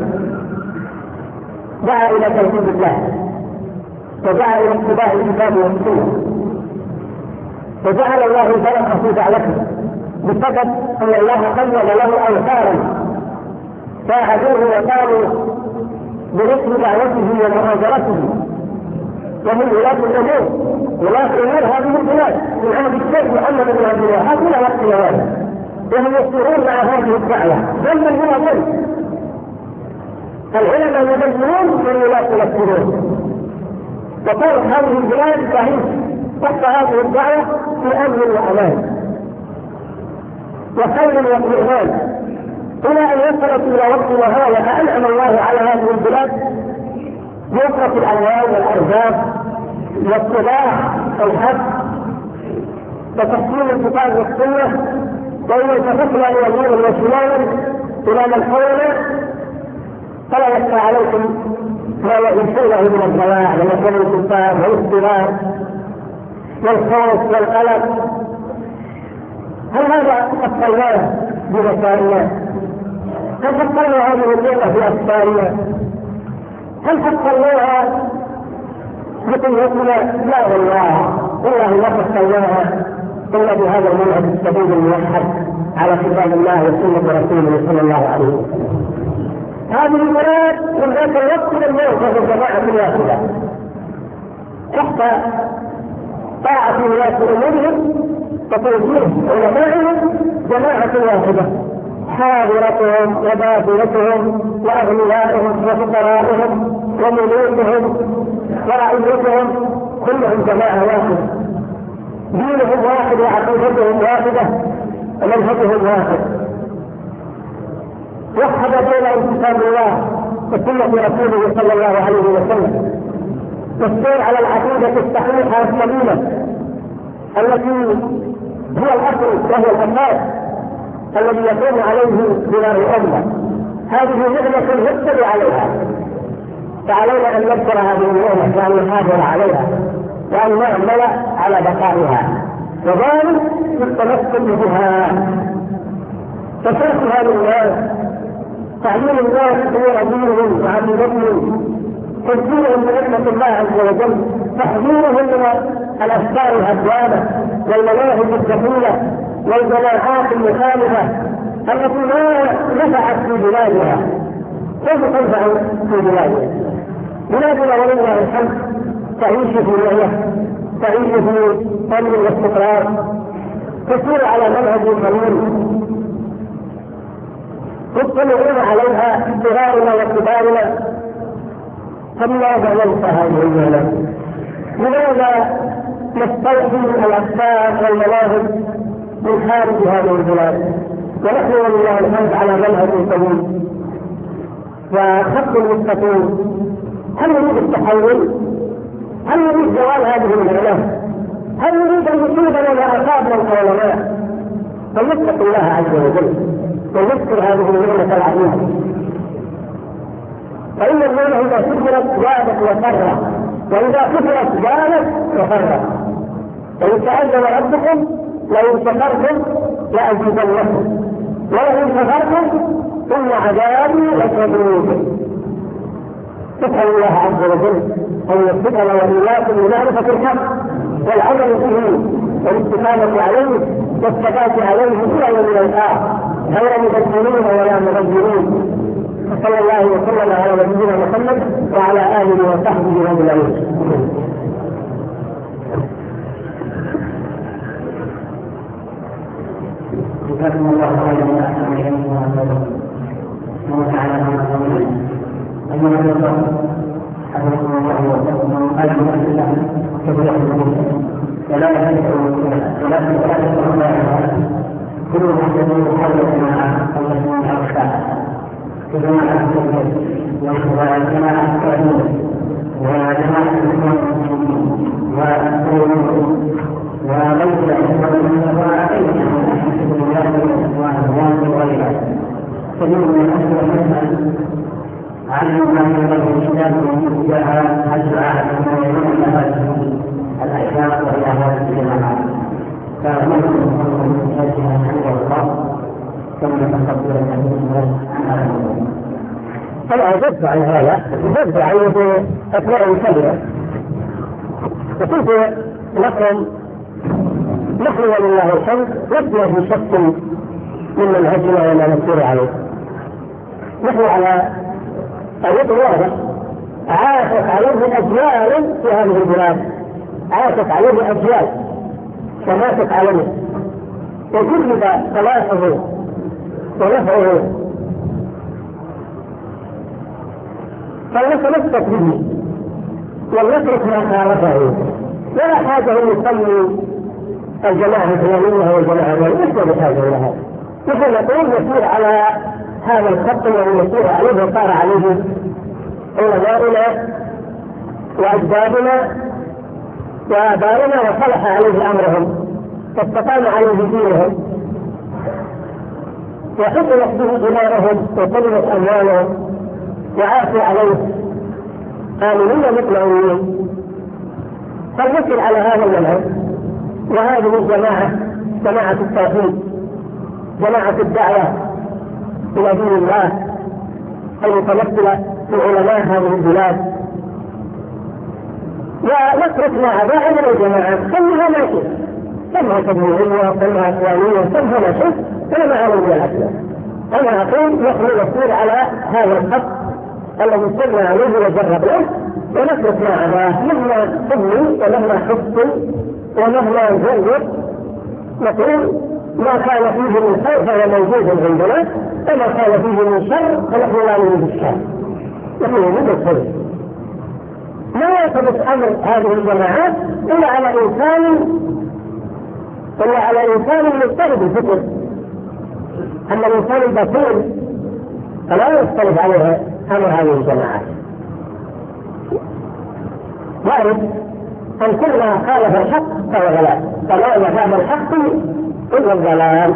دعا إلى توحيد الله ودعا إلى اتباع الكتاب والسنة وجعل الله البركة في دعوته بسبب أن الله قيم له أوثارا ساعدوه وقالوا برسم دعوته ومؤازرته ومن ولاة الأمور ولاة أمور هذه البلاد من عهد الشيخ محمد بن عبد الوهاب إلى وقت الأوان وهم يسيرون مع هذه الدعوة ظلا هنا ظل العلماء يبذلون والولاة يكفرون وكانت هذه البلاد تعيش تحت هذه الدعوة في أمن وأمان وخير واطمئنان إلى أن وصلت إلى وقت وهذا فأنعم الله على هذه البلاد بكثرة الأموال والأرزاق واتباع الحق وتحصيل الكتاب والسنة وإذا التفتنا يمين وشمالا إلى من حولنا فلا يخفى عليكم ما يحصونه من الضياع ومكان الكفار والاضطراب والخوف والقلق. هل هذا فكرناه بذكائنا؟ هل فكرنا هذه النعمة في أفكارنا؟ هل فكرناها بقوتنا؟ لا والله ما فكرناها إلا بهذا المنهج السديد الموحد على كتاب الله وسنة رسوله صلى الله عليه وسلم. هذه البلاد من ذاك الوقت لم يوجد الجماعة الواحدة تحت طاعة ولاة أمورهم وتوجيه علمائهم جماعة واحدة حاضرتهم وباطنتهم وأغنيائهم وفقرائهم وملوكهم ورعيتهم كلهم جماعة واحدة دينهم واحد وعقيدتهم واحدة ومنهجهم واحد وحد بين كتاب الله وسنة رسوله صلى الله عليه وسلم والسير على العقيدة الصحيحة السليمة التي هو الأصل وهو الأساس الذي يكون عليه بناء الأمة. هذه نعمة نشتري عليها فعلينا أن نذكر هذه النعمة وأن نحافظ عليها وأن نعمل على بقائها وذلك بالتمسك بها تشرف هذه الناس تعليم الناس امور دينهم وعقيدتهم تذكيرهم بنعمة الله عز وجل تحذيرهم من الأفكار الهدامة والمناهج الثقيلة والجماعات المخالفة التي ما نفعت في بلادها كيف تنفع في بلادها؟ بلادنا ولله الحمد تعيش في نعمة، تعيش في أمن واستقرار، تسير على منهج سليم يطلعون عليها صغارنا وكبارنا، فلماذا ننسى هذه النعمة؟ لماذا نستلقي الأفكار والمناهج من خارج هذه البلاد ونحن ولله الحمد على منهج سليم وخط مستقيم؟ هل نريد التحول؟ هل نريد زوال هذه النعمة؟ هل نريد ان يصيبنا ما اصابنا العلماء؟ فلنتق الله عز وجل ونذكر هذه النعمة العظيمة، فإن النعمة إذا كثرت زادت وفرت، وإذا كثرت زادت وفرت. وإن تأذن ربكم لئن شكرتم لأزيدنكم ولئن كفرتم إن عذابي لشديد. نسأل الله عز وجل أن يوفقنا وإياكم لمعرفة الحق والعمل به والاستقامة عليه والثبات عليه إلى يوم الآخر غير مبدلين ولا مغيرين. صلى الله وسلم على نبينا محمد وعلى آله وصحبه أجمعين. جزاكم الله خيرا وتعالى أيها الأخوة حفظكم الله ووفقكم أجل الله كبيركم ولا تنسوا كل محدثين حول الجماعة التي أرسلها جماعة وجماعة التوحيد وجماعة المسلمين والمسلمين وليس سبيل من أجل المسألة علم ما ينبغي الإسلام من جاء الدعاء بما يكون الأشياء وإلى هذه الجماعات فنحن من هذه الله ثم نتقبل الحديث عن طبعا جدت عن هذا جدت عن أثناء الكلمة وقلت لكم نحن ولله الحمد لسنا في شك من منهجنا وما نسير عليه. نحن على طريق واضح عاشت عليه أجيال في هذه البلاد، عاشت عليه أجيال وماتت عليه وجلد صلاحه ونفعه، فلنتمسك به ولنترك ما خالفه. ولا حاجة أن نسمي الجماعة الفلانية والجماعة ليس بحاجة إلى هذا. نحن نقول نسير على هذا الخط الذي نسير عليه وصار عليه علماؤنا وأجدادنا وآبائنا وصلح عليه أمرهم واستقام عليه دينهم وحفظت به دماءهم وسلمت أموالهم وعاشوا عليه آمنين مطمئنين. فلنسير على هذا المنهج. وهذه الجماعة جماعة التوحيد، جماعة الدعوة إلى دين الله المتمثلة في علماء هذه البلاد. ونترك مع داعم الجماعات كلها ماشية، كلها تبليغية كلها إسلامية كلها ماشية، أنا ما أعلم بها الأسماء. أنا أقول نحن نسير على هذا الخط الذي سرنا عليه وجربناه، ونترك مع داعم مهما تبني ومهما حفظ ومهما نجرب نقول ما كان فيه من خير فهو موجود عندنا، وما كان فيه من شر فنحن لا نريد الشر، نحن نريد الخير. لا يثبت أمر هذه الجماعات إلا على إنسان مضطرب الفكر. أما الإنسان البصير فلا يختلف عليه أمر هذه الجماعات. واعرف أن كل ما خالف الحق فهو ضلال، فلا مذهب الحق إلا الضلال.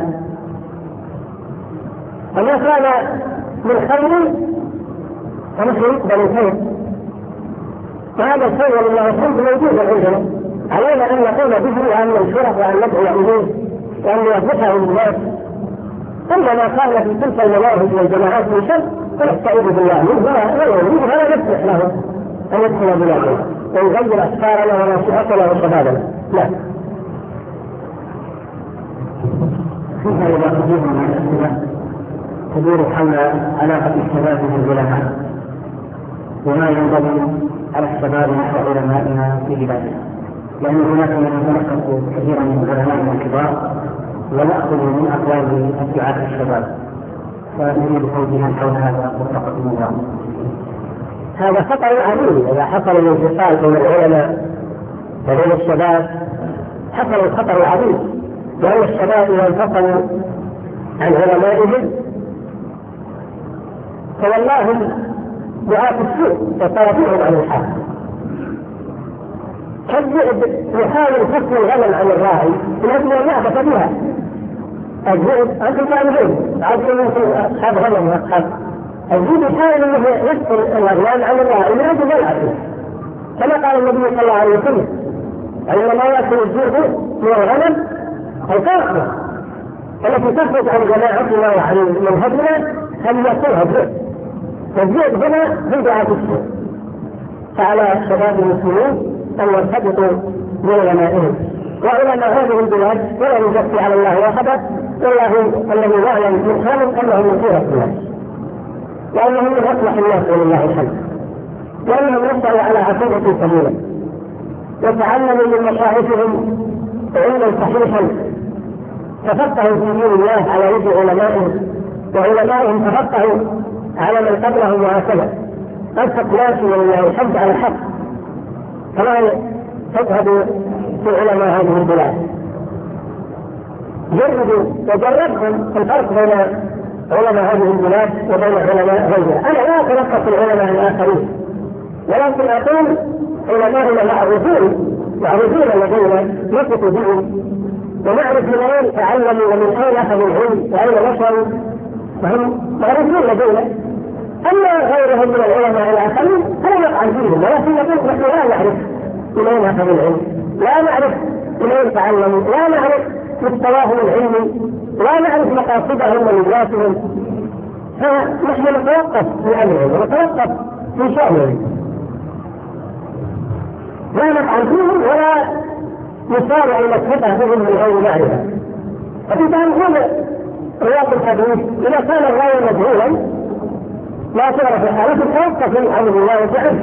وما كان من خير فنحن نقبل الخير، وهذا الخير ولله الحمد موجود عندنا، علينا أن نقوم به وأن ننشره وأن ندعو إليه وأن نوضحه للناس. أما ما كان في تلك المناهج والجماعات من شر فنستعيذ بالله منه ولا نسمح له أن يدخل بلادنا. ويغير أفكارنا ونصيحتنا وشبابنا. لا. فيها إذا قدرنا من الأسئلة تدور حول علاقة الشباب بالعلماء وما ينبغي على الشباب نحو علمائنا في بلادنا، لأن هناك من يتنقص كثيرا من علمائنا الكبار ونأخذ من أقوال الدعاة الشباب، فنريد توجيها حول هذا وفقكم الله. هذا خطر عظيم إذا حصل الانفصال بين العلماء وبين الشباب، حصل الخطر العظيم، لأن الشباب إذا انفصلوا عن علمائهم فوالله دعاة السوء وصرفوهم عن الحق. كالذئب يحاول فصل الغنم عن الراعي من أجل أن يعبث بها. الذئب أنتم تعرفون عبد أصحاب غنم وأصحاب الذئب يحاول أنه يفصل الأغنام عن الراعي من أجل أن يلعب به، كما قال النبي صلى الله عليه وسلم: عندما يأكل الذئب من الغنم الفاخرة التي تخرج عن جماعتنا وعن منهجنا هل يأكلها الذئب. فالذئب هنا في دعاة السوء، فعلى شباب المسلمين أن يرتبطوا بعلمائهم وعلماء هذه البلاد، ولا نزكي على الله أحدا، والله الذي يعلم من حالهم أنهم من خيرة الناس وأنهم من أصلح الناس ولله الحمد، وأنهم يسعوا على عقيدة سليمة وتعلموا من مشايخهم علما صحيحا، تفقهوا في دين الله على يد علمائهم، وعلمائهم تفقهوا على من قبلهم وهكذا. أنفق ناس ولله الحمد على الحق كما تذهب في علماء هذه البلاد. وجربهم الفرق بين علماء هذه البلاد وبين علماء غيرها. أنا لا أتنقص العلماء الآخرين، ولكن أقول علماءنا معروفون الذين نثق بهم ونعرف من أين تعلموا ومن أين أخذوا العلم وأين نشروا، فهم معروفون لدينا. أما غيرهم من العلماء الآخرين فلا نطعن فيهم، ولكن نقول نحن لا نعرف من أين أخذوا العلم، لا نعرف من أين تعلموا، لا نعرف مستواهم العلمي، لا نعرف مقاصدهم ونياتهم، فنحن نتوقف في أمرهم ونتوقف في شأنهم، لا نطعن فيهم ولا نسارع إلى الخطأ بهم من غير معرفة. ففي تعرفون رياض الحديث إذا كان الراوي مجهولا لا تعرف حالته توقف عن الله تعالى،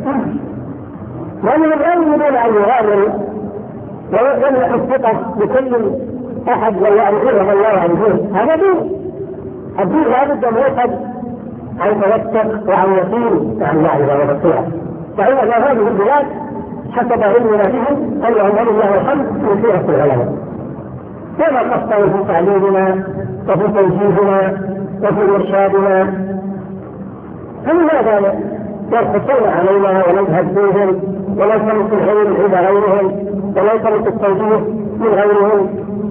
لأنه لا يريدون أن يغامروا ويمنح الثقة بكل أحد ويعرفونه الله يعرفون. هذا دين، الدين لا بد أن يؤخذ عن توثق وعن يقين وعن معرفة وبصيرة. فإن هذه البلاد حسب علمنا بهم أنهم ولله الحمد من خيرة العلماء، كما قصروا في تعليمنا وفي توجيهنا وفي إرشادنا، فلماذا يرخصون علينا ونذهب فيهم ونلتمس العلم عند غيرهم ونلتمس التوجيه من غيرهم؟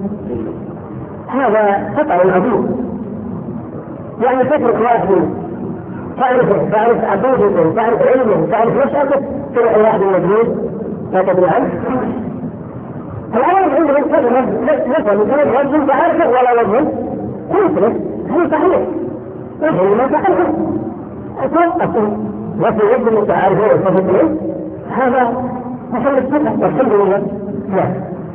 هذا خطأ عظيم. يعني تترك واحد تعرف عقيدته، تعرف علمه، تعرف نشأته، تروح واحد مجنون لا تدري عنه. العالم عندهم كلمة مثل يقول رجل تعرفه ولا رجل مثله، هذا صحيح، لكن ما تعرفه أتوقفوا وفي يد المتعارفين والصديقين، هذا محل الثقة والحمد لله. لا.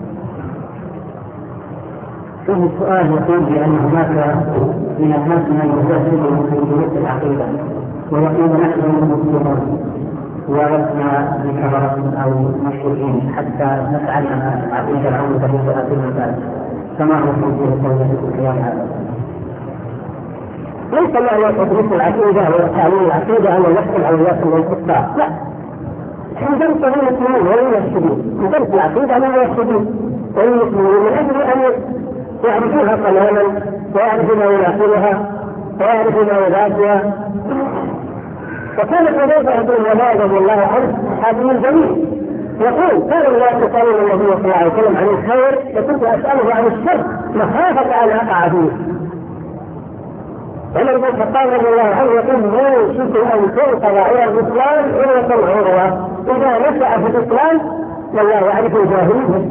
فيه سؤال يقول بأن هناك من الناس من يجاهدون في دروس العقيدة ويقول نحن مسلمون ولسنا بكبرة أو مشركين حتى نتعلم عقيدة العودة في المثال، فما هو توجيه الدولة في هذا؟ ليس معنى تدريس العقيدة وتعليم العقيدة أن يحكم على الناس من الكفار، لا. ندرس للمسلمين وللمسلمين، ندرس العقيدة للمسلمين والمسلمين من أجل أن يعرفوها تماما ويعرفوا ما يناسبها ويعرفوا ما يضادها. وكان حذيفة بن اليمان رضي الله عنه صحابي جليل يقول: كان الناس يسألون النبي صلى الله عليه وسلم عن الخير فكنت أسأله عن الشر مخافة أن أقع فيه. عمر بن الخطاب رضي الله عنه يقول: ما يشك أن تؤخذ على الإسلام إلا العروة، إذا نشأ في الإسلام والله يعرف جاهليه.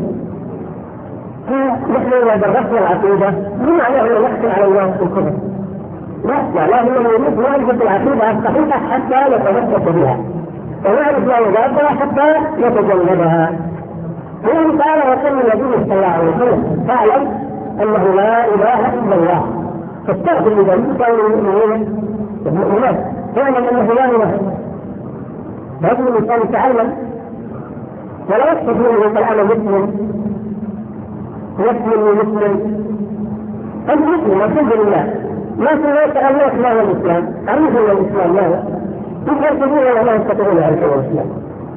نحن إذا درسنا العقيدة ما معناه أن نحكم على الناس بالكفر، لا، معناه أنه يجب معرفة العقيدة الصحيحة حتى نتمسك بها ويعرف ما يضادها حتى يتجنبها. ومن تعالى يقول النبي صلى الله عليه وسلم فاعلم انه لا اله الا الله، فاستغفر لذنبك وللمؤمنين والمؤمنات، فاعلم انه لا اله الا الله. لازم الانسان يتعلم، ولا يكتفي انه الان مسلم يسلم مسلم. انت مسلم الحمد لله، لكن لا يتعلمك ما هو الاسلام، عرفوا الاسلام ما هو، كيف يرتدون ولا يستطيعون ان يكونوا الاسلام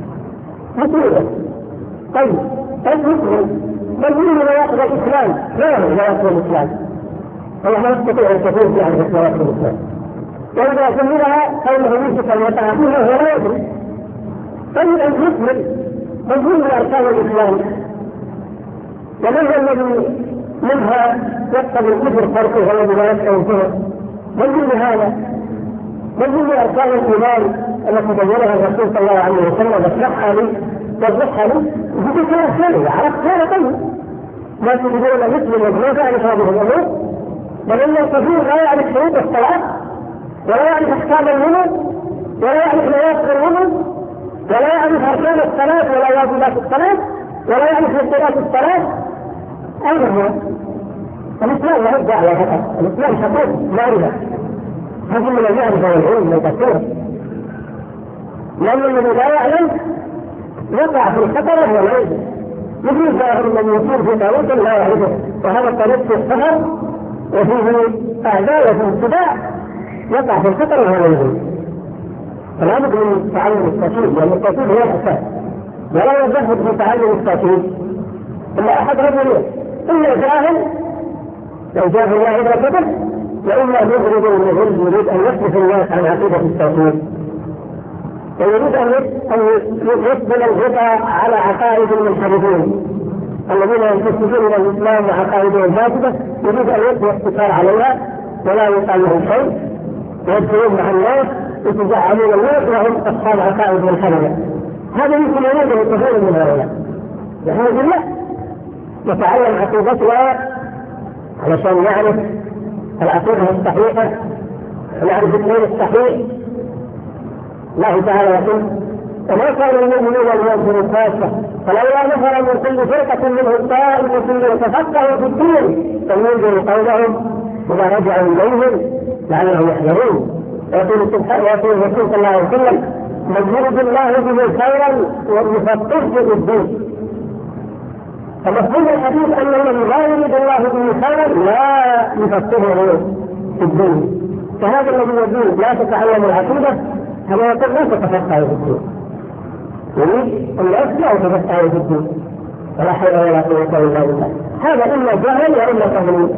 مسلم. طيب انت مسلم بل من نواقض الاسلام لا هو نواقض الاسلام، والله ما يستطيع ان تكون في عن نواقض الاسلام، واذا كملها فانه يمسك المتعه فيها وهو لا يدري. طيب انت مسلم بل من اركان الاسلام، ومن هو الذي منها يقتضي الكفر فرقه والذي لا يشعر فيه؟ من هذا؟ من اركان الايمان التي بينها الرسول صلى الله عليه وسلم واشرحها لي وضحها لي وجدت لها خير عرفت خير. طيب ما تقولون مسلم لا تعرف هذه الامور، بل ان الكثير لا يعرف شروط الصلاه ولا يعرف احكام الوضوء ولا يعرف نواقض الوضوء ولا يعرف اركان الصلاه ولا واجبات الصلاه ولا يعرف مبطلات الصلاه. اين هو؟ الاسلام لا يدعى على فقط، الاسلام حقوق معرفه، هذا من المعرفه والعلم والبصيره، لان الذي لا يعلم يقع في الخطر وهو لا يدري. مثل الظاهر الذي يكون في طريق لا يعرفه، وهذا الطريق في السفر وفيه اعداء وفيه اتباع، يقع في الخطر وهو لا يدري. فلا بد من تعلم التوحيد، لان التوحيد هو الاساس، ولا يزهد في تعلم التوحيد الا احد رجلين، الا جاهل لو جاهل لا عبره به، واما مغرض من يريد ان يصرف الناس عن عقيده التوحيد، ويريد ان يقبل الغطاء على عقائد المنحرفين الذين ينتسبون الى الاسلام وعقائدهم فاسده، يريد ان يقضي اقتصار عليها ولا يقال لهم شيء، ويدخلون مع الناس يتزعمون الناس وهم اصحاب عقائد منحرفه. هذا يمكن يريده كثير من هؤلاء. نحن بالله نتعلم عقيدتنا علشان نعرف العقيده الصحيحه، نعرف الدين الصحيح. الله تعالى يقول وما كان المؤمنون لينفروا كافة فلولا نفر من كل فرقة منهم طائفة ليتفقهوا في الدين فلينذروا قولهم إذا رجعوا إليهم لعلهم يحذرون. يقول الرسول صلى الله عليه وسلم من يرد الله به خيرا يفقهه في الدين. فمفهوم الحديث أن الذي لا يريد الله به خيرا لا يفقهه في الدين. فهذا الذي يقول لا تتعلم العقيدة هذا يقول لا تتفقهوا في الدين، يريد الناس لا يتفقهوا في الدين، ولا حول ولا قوة إلا بالله. هذا إلا جهل وإلا تهليل.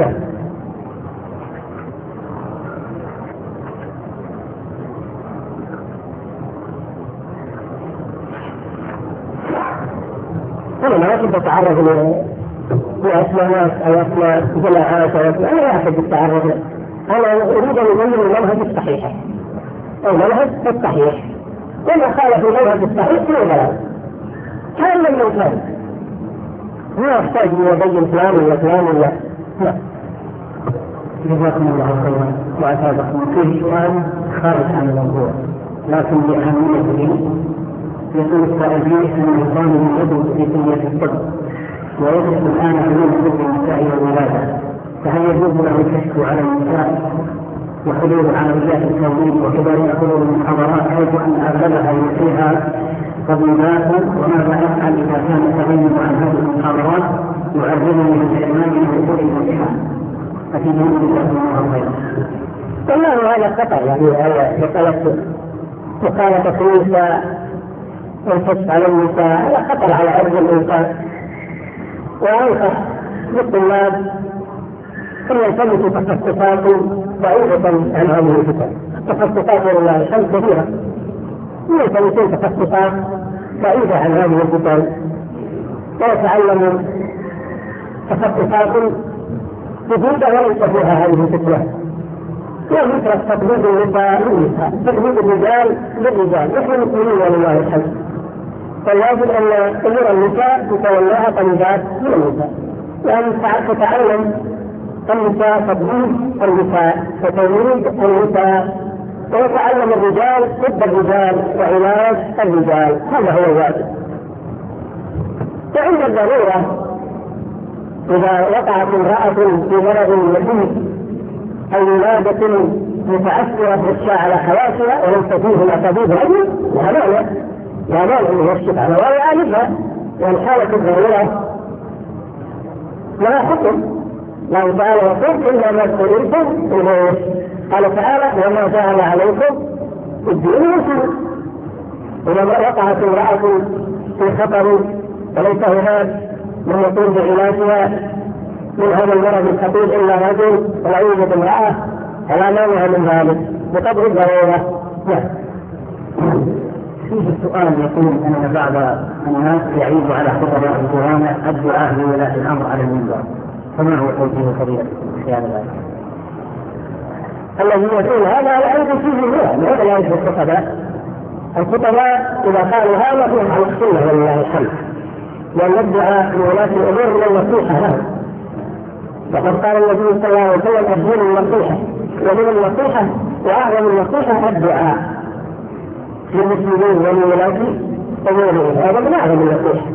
أنا ما أحب أتعرض لأسماء أو أسماء جماعات أو أسماء، أنا لا أحب التعرض. أنا أريد أن أبين المنهج الصحيح أو المنهج الصحيح، وما خالف المنهج الصحيح هو ضلال. كان من كان ما يحتاج أن يبين فلان ولا فلان ولا لا. جزاكم الله خيرا وأثابكم. فيه سؤال خارج عن الموضوع لكن بأهميته. يقول السائل أن الإنسان يدعو في كلية الطب ويدرس الآن علوم طب النساء والولادة، فهل يجوز له الكشف على النساء وحضور عمليات التوليد وكذلك حضور المحاضرات حيث أن أغلبها يلقيها طبيبات؟ وماذا أفعل إذا كان التغيب عن هذه المحاضرات يعرضني من الإيمان بوجود المصلحة؟ أفيدوني جزاكم الله خيرا. والله هذا خطأ، يعني مسألة مخالفة النساء والحث على النساء هذا خطر على عرض الإنسان، وأنصح بالطلاب أن يلتمسوا تخصصات بعيدة عن هذه الفتن. التخصصات والله الحمد كثيرة، يلتمسون تخصصات بعيدة عن هذه الفتن ويتعلموا تخصصات جديدة وليس فيها هذه الفتنة. ويترك تقليد النساء للنساء، تقليد الرجال للرجال، نحن مسلمين ولله الحمد. فالواجب أن أمور النساء تتولاها طبيبات من النساء، وأن تتعلم النساء تطبيب النساء وتوليد النساء ويتعلم الرجال ضد الرجال وعلاج الرجال، هذا هو الواجب. وعند الضرورة إذا وقعت امرأة في مرض يسير أو ولادة متأثرة بالشاء على حياتها وليس فيه طبيب رجل، لا مانع أن يكشف عنها ويعالجها، وإن حالت الضرورة لها حكم. الله تعالى يقول إلا ما استجبتم إليه، قال تعالى وما جعل عليكم الدين يسير. إذا وقعت امرأة في خطر وليس هناك من يقوم بعلاجها من هذا المرض الخطير إلا رجل ولا يوجد امرأة، فلا مانع من ذلك بقدر الضرورة. فيه سؤال يقول أن بعض الناس يعيب على خطباء الجوامع الدعاء لولاة الأمر على المنبر، فما هو توجيه كبير في هذا ذلك؟ الذي يقول هذا لا يعيب فيه ماذا لا يعيب الخطباء إذا قالوا هذا فهم على السنة ولله الحمد، لأن الدعاء لولاة الأمور من النصيحة لهم. وقد قال النبي صلى الله عليه وسلم الدين النصيحة، ومن النصيحة وأعظم النصيحة الدعاء للمسلمين ولولاة أمورهم، هذا من أعظم النصيحة.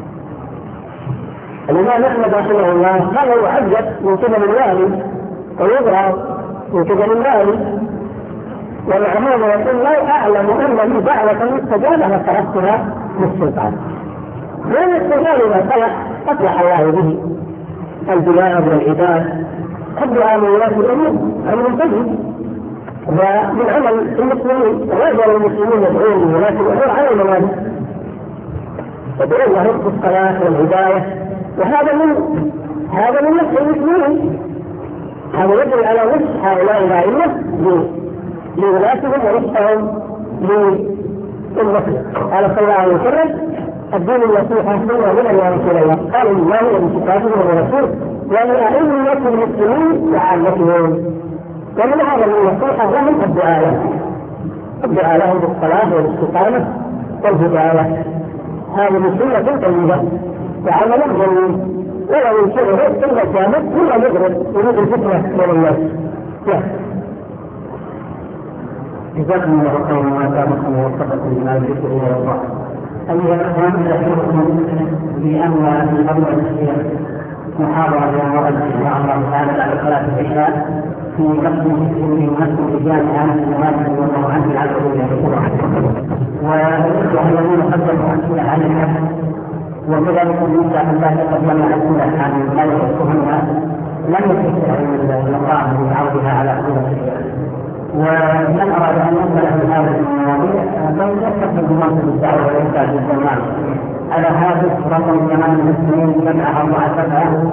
الإمام أحمد رحمه الله هذا يعجب من قبل الوالي ويظهر من قبل الوالي، ومع هذا يقول لا أعلم أن لي دعوة مستجابة وتركتها للسلطان. لأن السلطان إذا أصلح الله به البلاد والعباد، الدعاء لولاة الأمور أمر طيب، ومن عمل المسلمين ويجعل المسلمين يدعون لولاة الأمور على المنابر يدعون لهم بالصلاة والهداية، وهذا من نفس المسلمين، هذا يدل على نصح هؤلاء الأئمة لولاتهم ونصحهم للمسلم. قال صلى الله عليه وسلم الدين النصيحة ثم من يا رسول الله، قال الله وبكتابه والرسول ولأئمة المسلمين وعامتهم. ومن هذا النصيحة لهم الدعاء لهم بالصلاة والاستقامة والهداية، هذه سنة طيبة وعمل جميل، ولا ينشره إلا جامد إلا مغرب يريد الفتنة من الناس. جزاكم الله خيرا وأتابعكم ووفقكم لما ذكر إلى الله. أيها الأخوان، أذكركم بأن في قبل الأخير محاضرة لأمر إن شاء الله تعالى بعد صلاة العشاء في مسجد الجامعة المبارك رضي الله عنه على الذين قدموا أسئلة عن الحفظ، وكذلك النساء التي تقدمن أسئلة عن لا يحفظهن لم يستطع المقام بعرضها على أسئلة. ومن أراد أن يسأل في هذه المواضيع فليستقبل بمنصب الدعوة والإرشاد للجماعة على هاتف رقم 8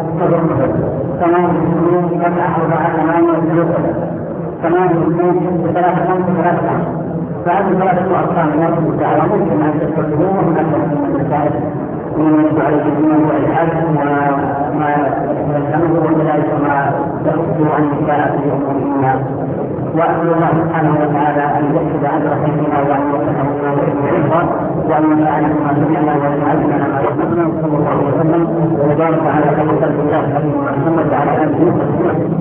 فهذه ثلاثة أرقام منصب الدعوة ممكن أن تستخدموه هناك المسائل من يجب على الجميع والحج وما يفهمه وكذلك ما يخصه عن النساء في أمورهن. وأسأل الله سبحانه وتعالى أن يكتب أجر فينا وأن يوفقنا ويوفقنا وأن ينفعنا بما سمعنا ويجعلنا ما يحبنا صلى الله عليه وسلم وبارك على خير خلق الله نبينا محمد وعلى آله وصحبه.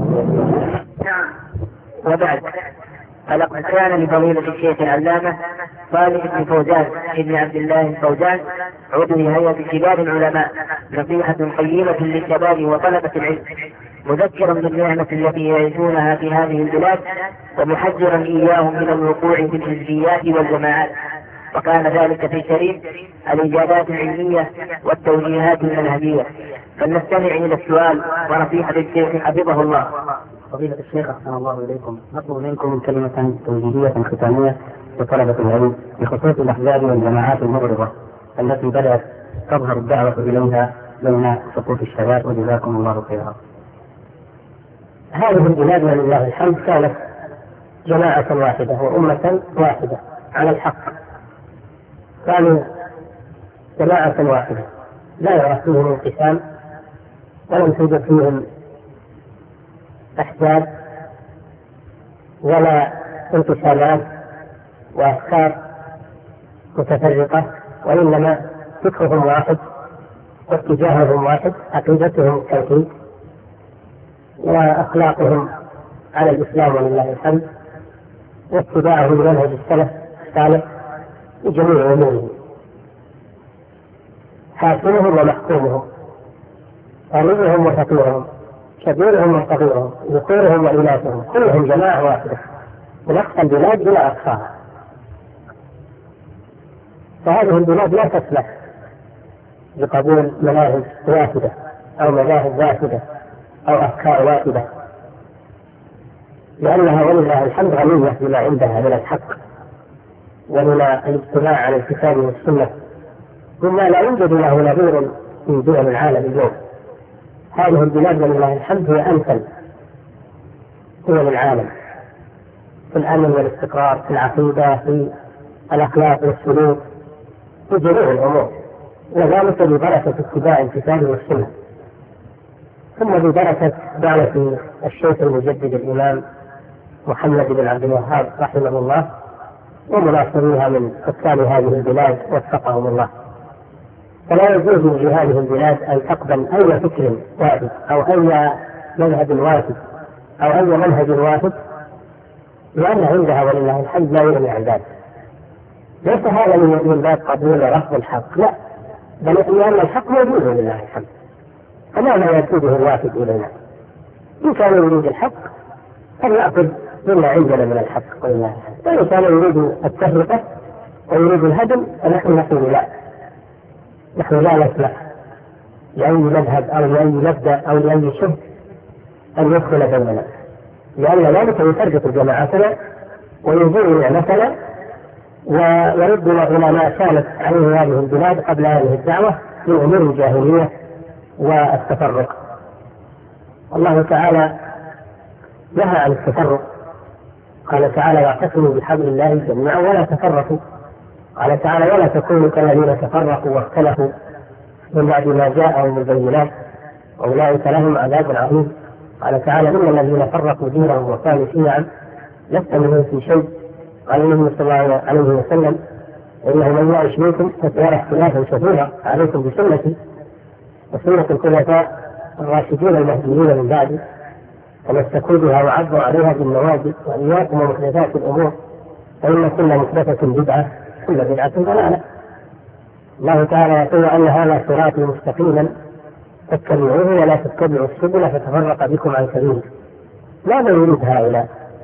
وبعد، فلقد كان لفضيلة الشيخ العلامة صالح بن فوزان ابن عبد الله الفوزان عضو هيئة كبار العلماء نصيحة قيمة للشباب وطلبة العلم، مذكرا بالنعمة التي يعيشونها في هذه البلاد ومحذرا إياهم من الوقوع في الحزبيات والجماعات. وكان ذلك في شريط الإجابات العلمية والتوجيهات المنهجية. فلنستمع إلى السؤال ونصيحة الشيخ حفظه الله. فضيلة الشيخ أحسن الله إليكم، نطلب منكم كلمة توجيهية ختامية لطلبة العلم بخصوص الأحزاب والجماعات المغرضة التي بدأت تظهر الدعوة إليها بين صفوف الشباب، وجزاكم الله خيرا. هذه البلاد ولله الحمد كانت جماعة واحدة وأمة واحدة على الحق، كانوا جماعة واحدة لا يرى فيهم انقسام ولم توجد فيهم أحزاب ولا انقسامات وأفكار متفرقة، وإنما فكرهم واحد واتجاههم واحد، عقيدتهم التوحيد وأخلاقهم على الإسلام ولله الحمد. واتباعه لمنهج السلف الصالح في جميع أمورهم، حاكمهم ومحكومهم، غنيهم وفقيرهم، كبيرهم وصغيرهم، ذكورهم وإناثهم، كلهم جماعة واحدة من أقصى البلاد إلى أقصاها. فهذه البلاد لا تسمح بقبول مناهج واحدة أو مذاهب واحدة أو أفكار واحدة، لأنها ولله الحمد غنية بما عندها من الحق ومن الاجتماع على الكتاب والسنة، مما لا يوجد له نظير في دول العالم اليوم. هذه البلاد ولله الحمد هي أمثل دول العالم في الأمن والاستقرار، في العقيدة، في الأخلاق والسلوك، في جميع الأمور، وذلك ببركة اتباع الكتاب والسنة، ثم ببركة دعوة الشيخ المجدد الإمام محمد بن عبد الوهاب رحمه الله ومناصريها من حكام هذه البلاد وفقهم الله. فلا يجوز لهذه البلاد أن تقبل أي فكر واحد أو أي مذهب واحد أو أي منهج واحد، لأن عندها ولله الحمد لا يغني عن ذلك. ليس هذا من باب قبول رفض الحق، لا، بل لأن الحق موجود ولله الحمد، فما يرتده الواحد إلينا. إن كان يريد الحق فليأخذ مما عندنا من الحق ولله الحمد، وإن كان يريد التفرقة ويريد الهدم فنحن نقول لا، نحن لا نسمح لأي مذهب أو لأي مبدأ أو لأي شبه أن يدخل بيننا، لأن ذلك يفرق جماعتنا ويزيل نعمتنا ويردنا إلى ما كانت عليه هذه البلاد قبل هذه الدعوة من أمور الجاهلية والتفرق. الله تعالى نهى عن التفرق، قال تعالى: واعتصموا بحبل الله جميعا ولا تفرقوا. قال تعالى: ولا تكونوا كالذين تفرقوا واختلفوا من بعد ما جاءهم البينات أولئك لهم عذاب عظيم. قال تعالى: إن الذين فرقوا دينهم وكانوا شيعا لست منهم في شيء. قال النبي صلى الله عليه وسلم: إنه من يعش منكم فسيرى اختلافا كثيرا، عليكم بسنتي وسنة الخلفاء الراشدين المهديين من بعدي، تمسكوا بها وعضوا عليها بالنواجذ، وإياكم ومحدثات الأمور فإن كل محدثة بدعة كل بدعة ضلالة. الله تعالى يقول: أن هذا صراطي مستقيما فاتبعوه ولا تتبعوا السبل فتفرق بكم عن سبيله. ماذا يريد هؤلاء؟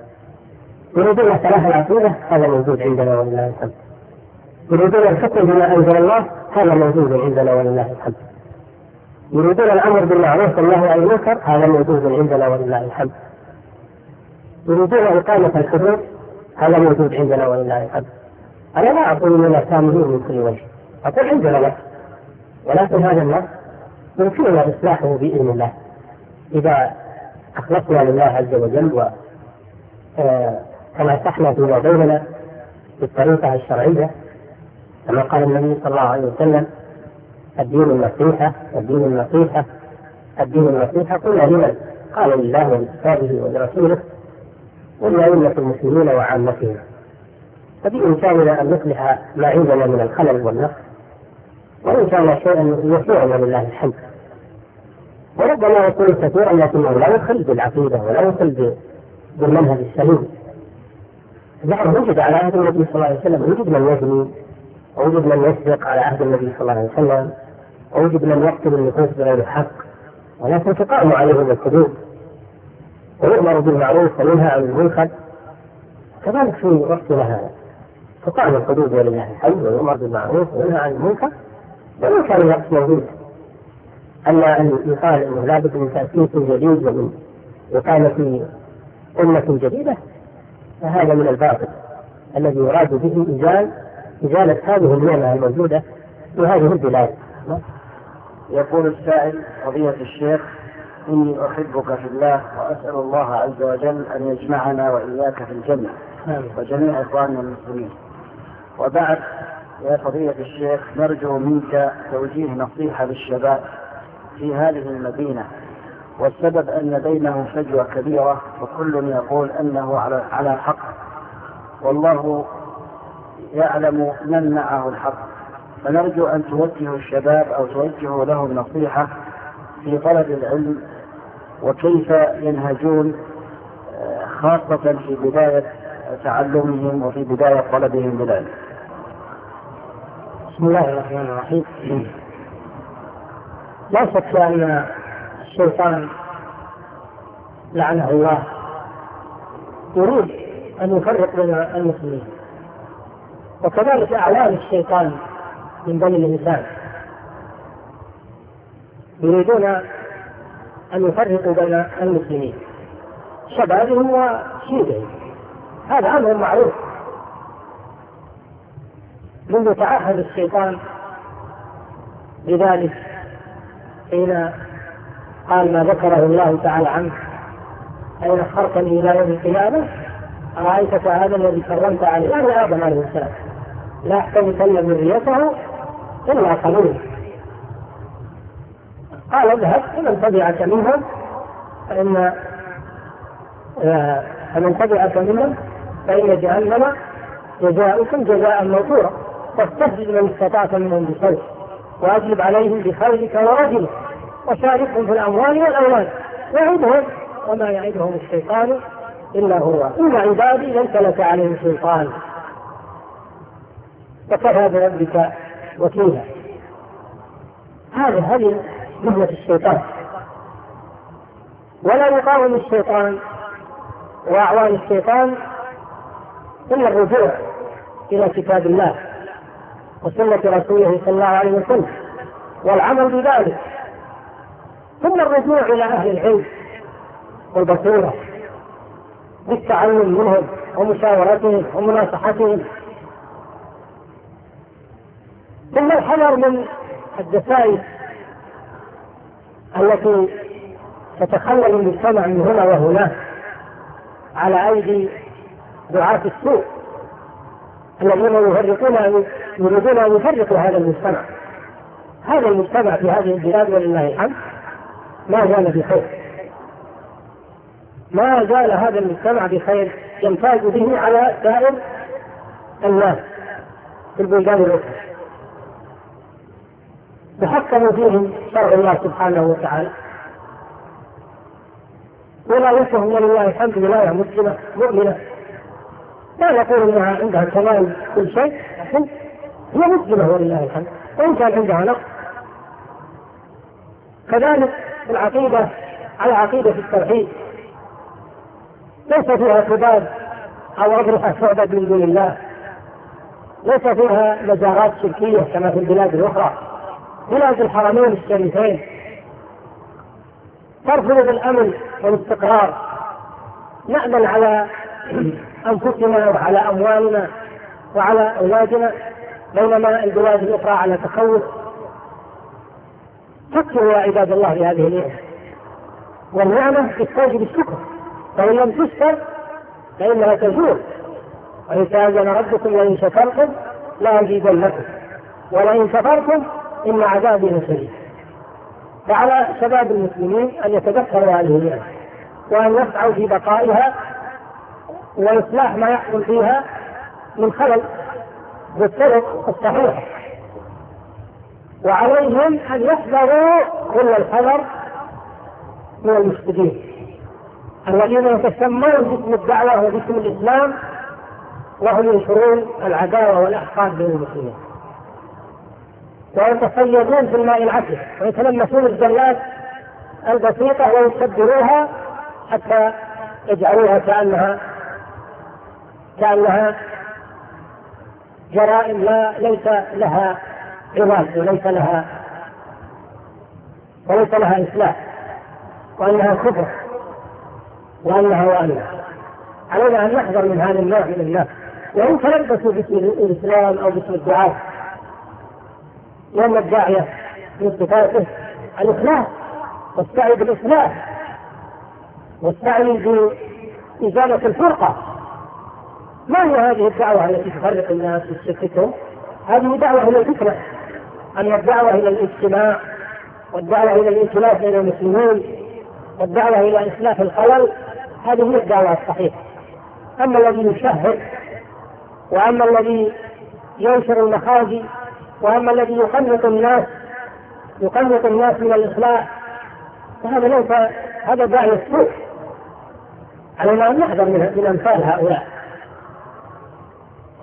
يريدون صلاح العقيدة، هذا موجود عندنا ولله الحمد. يريدون الحكم بما أنزل الله، هذا موجود عندنا ولله الحمد. يريدون الأمر بالمعروف والنهي عن المنكر، هذا موجود عندنا ولله الحمد. يريدون إقامة الحدود، هذا موجود عندنا ولله الحمد. أنا لا أقول لنا كاملين من كل وجه، أقول عندنا نص، ولكن هذا النص يمكننا إصلاحه بإذن الله إذا أخلصنا لله عز وجل وتناصحنا فيما بيننا بالطريقة الشرعية، كما قال النبي صلى الله عليه وسلم: الدين النصيحة، الدين النصيحة، الدين النصيحة. قلنا لمن؟ قال: لله ولكتابه ولرسوله ولأئمة المسلمين وعامتهم. فبإمكاننا أن نصلح ما عندنا من الخلل والنقص، وإن كان شيئا يسيرا ولله الحمد. وربما يكون كثيرا لكنه لا يدخل بالعقيدة ولا يدخل بالمنهج السليم. نحن وجد على عهد النبي صلى الله عليه وسلم وجد من يزني، ووجد من يسرق على عهد النبي صلى الله عليه وسلم، ووجد من يقتل النفوس بغير حق، ولكن تقام عليهم الحدود ويؤمر بالمعروف وينهى عن المنكر. كذلك في وقتنا هذا تقام الحدود ولله الحمد، ويؤمر بالمعروف وينهى عن المنكر، وإن كان الوقت موجود. أما أن يقال أنه لابد من تأسيس جديد ومن إقامة أمة جديدة، فهذا من الباطل الذي يراد به إزالة هذه النعمة الموجودة في هذه البلاد. يقول السائل: فضيلة الشيخ، إني أحبك في الله وأسأل الله عز وجل أن يجمعنا وإياك في الجنة وجميع إخواننا المسلمين. وبعد، يا فضيلة الشيخ، نرجو منك توجيه نصيحة للشباب في هذه المدينة، والسبب أن بينهم فجوة كبيرة وكل يقول أنه على حق، والله يعلم من معه الحق. فنرجو أن توجه الشباب أو توجه لهم نصيحة في طلب العلم وكيف ينهجون، خاصة في بداية تعلمهم وفي بداية طلبهم للعلم. بسم الله الرحمن الرحيم. لا شك أن الشيطان لعنه الله يريد أن يفرق بين المسلمين، وكذلك أعوان الشيطان من بني الإنسان يريدون أن يفرقوا بين المسلمين، شبابهم وشيبهم. هذا أمر معروف منذ تعهد الشيطان بذلك حين قال ما ذكره الله تعالى عنه: أين أخرتني إلى يوم القيامة أرأيتك هذا الذي كرمت عليه، يعني آدم عليه السلام، لا أحتمل ذريته إلا قليلا. قال اذهب فمن تبعك منهم فإن جهنم جزاؤكم جزاء موفورا واستهزئ من استطعت منهم بصوتك واجلب عليهم بخيلك ورجلك وشاركهم في الأموال والأولاد وعدهم وما يعدهم الشيطان إلا هو إن عبادي ليس لك عليهم سلطان وكفى بربك وكيلا. هذه مهنة الشيطان، ولا يقاوم الشيطان وأعوان الشيطان إلا الرجوع إلى كتاب الله وسنة رسوله صلى الله عليه وسلم والعمل بذلك، ثم الرجوع إلى أهل العلم والبصيرة بالتعلم منهم ومشاورتهم ومناصحتهم، ثم الحذر من الدسائس التي تتخلل المجتمع من هنا وهناك على أيدي دعاة السوء الذين يريدون أن يفرقوا هذا المجتمع. هذا المجتمع في هذه البلاد ولله الحمد ما زال بخير، ما زال هذا المجتمع بخير يمتاز به على سائر الناس في البلدان الأخرى، تحكموا فيهم شرع الله سبحانه وتعالى، ولايتهم ولله الحمد ولاية مسلمة مؤمنة، لا نقول انها عندها كمال كل شيء، لكن هي مسلمة ولله الحمد، وان كان عندها نقص. كذلك العقيدة على عقيدة التوحيد، ليس فيها كباب او اضرحة تعبد من دون الله، ليس فيها مزارات شركية كما في البلاد الاخرى. بلاد الحرمين الشريفين ترفض بالامن والاستقرار، نأمن على أنفسنا وعلى أموالنا وعلى أولادنا، بينما البلاد الأخرى على تخوف. فكروا يا عباد الله بهذه النعمة، والنعمة تستوجب الشكر، فإن لم تشكر فإنها تزول. وإن تأذن ربكم لئن شكرتم لأزيدنكم ولئن كفرتم إن عذابي لشديد. فعلى شباب المسلمين أن يتذكروا هذه النعمة وأن يسعوا في بقائها وإصلاح ما يحصل فيها من خلل بالطرق الصحيحة، وعليهم أن يحذروا كل الحذر من المفسدين الذين يتسمون باسم الدعوة وباسم الإسلام وهم ينشرون العداوة والأحقاد بين المسلمين، ويتصيدون في الماء العذب ويتلمسون الزلات البسيطة ويكبروها حتى يجعلوها كأنها جرائم ليس لها عوض وليس لها إصلاح، وأنها كفر وأنها علينا أن نحذر من هذا النوع من الناس، وإن تلبسوا باسم الإسلام أو باسم الدعاء، لأن الداعية من صفاته الإخلاص، والسعي بالإصلاح والسعي بإزالة الفرقة. ما هي هذه الدعوة التي تفرق الناس وتشتتهم؟ هذه دعوة إلى الفكرة، أن الدعوة إلى الاجتماع، والدعوة إلى الائتلاف بين المسلمين، والدعوة إلى إصلاح الخلل، هذه هي الدعوة الصحيحة. أما الذي يشهر، وأما الذي ينشر المخازي، وأما الذي يقنط الناس من الإصلاح، فهذا هذا داعي السوء. علينا أن نحذر من أمثال هؤلاء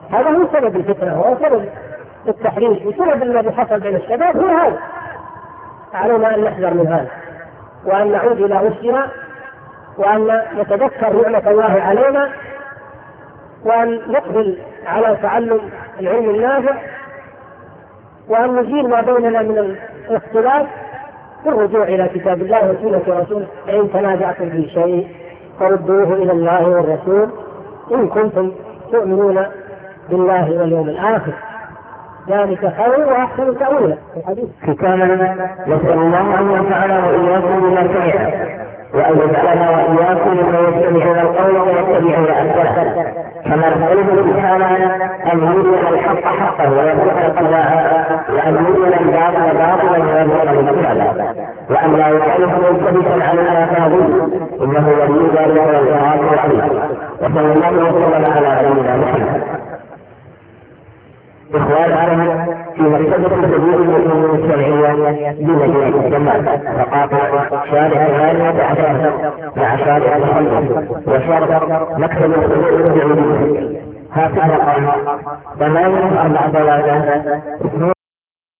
هذا هو سبب الفتنة وهو سبب التحريش وسبب الذي حصل بين الشباب هو هذا. علينا أن نحذر من هذا وأن نعود إلى أنفسنا وأن نتذكر نعمة الله علينا وأن نقبل على تعلم العلم النافع وأن نزيل ما بيننا من الاختلاف بالرجوع إلى كتاب الله وسنة رسوله. فإن تنازعتم في شيء فردوه إلى الله والرسول إن كنتم تؤمنون بالله واليوم الآخر ذلك خير وأحسن تأويلا. ختاما نسأل الله أن ينفعنا وإياكم بما سمعنا وأن يجعلنا وإياكم ممن يستمعون القول ويتبعون أحسنه كما نسأله سبحانه أن يرينا الحق حقا ويرزقنا اتباعه وأن يرينا الباطل باطلا ويرزقنا اجتنابه وأن لا يجعله ملتبسا على آثاره إنه ولي ذلك والإرادة العليم. وصلى الله وسلم على سيدنا محمد. إخواننا في مكتبة تدريب العلوم الشرعية بمدينة الجمال ثقافة شارع 18 مع شارع الخلف وشارع مكتب الحضور السعودية. هكذا قام 8 4 3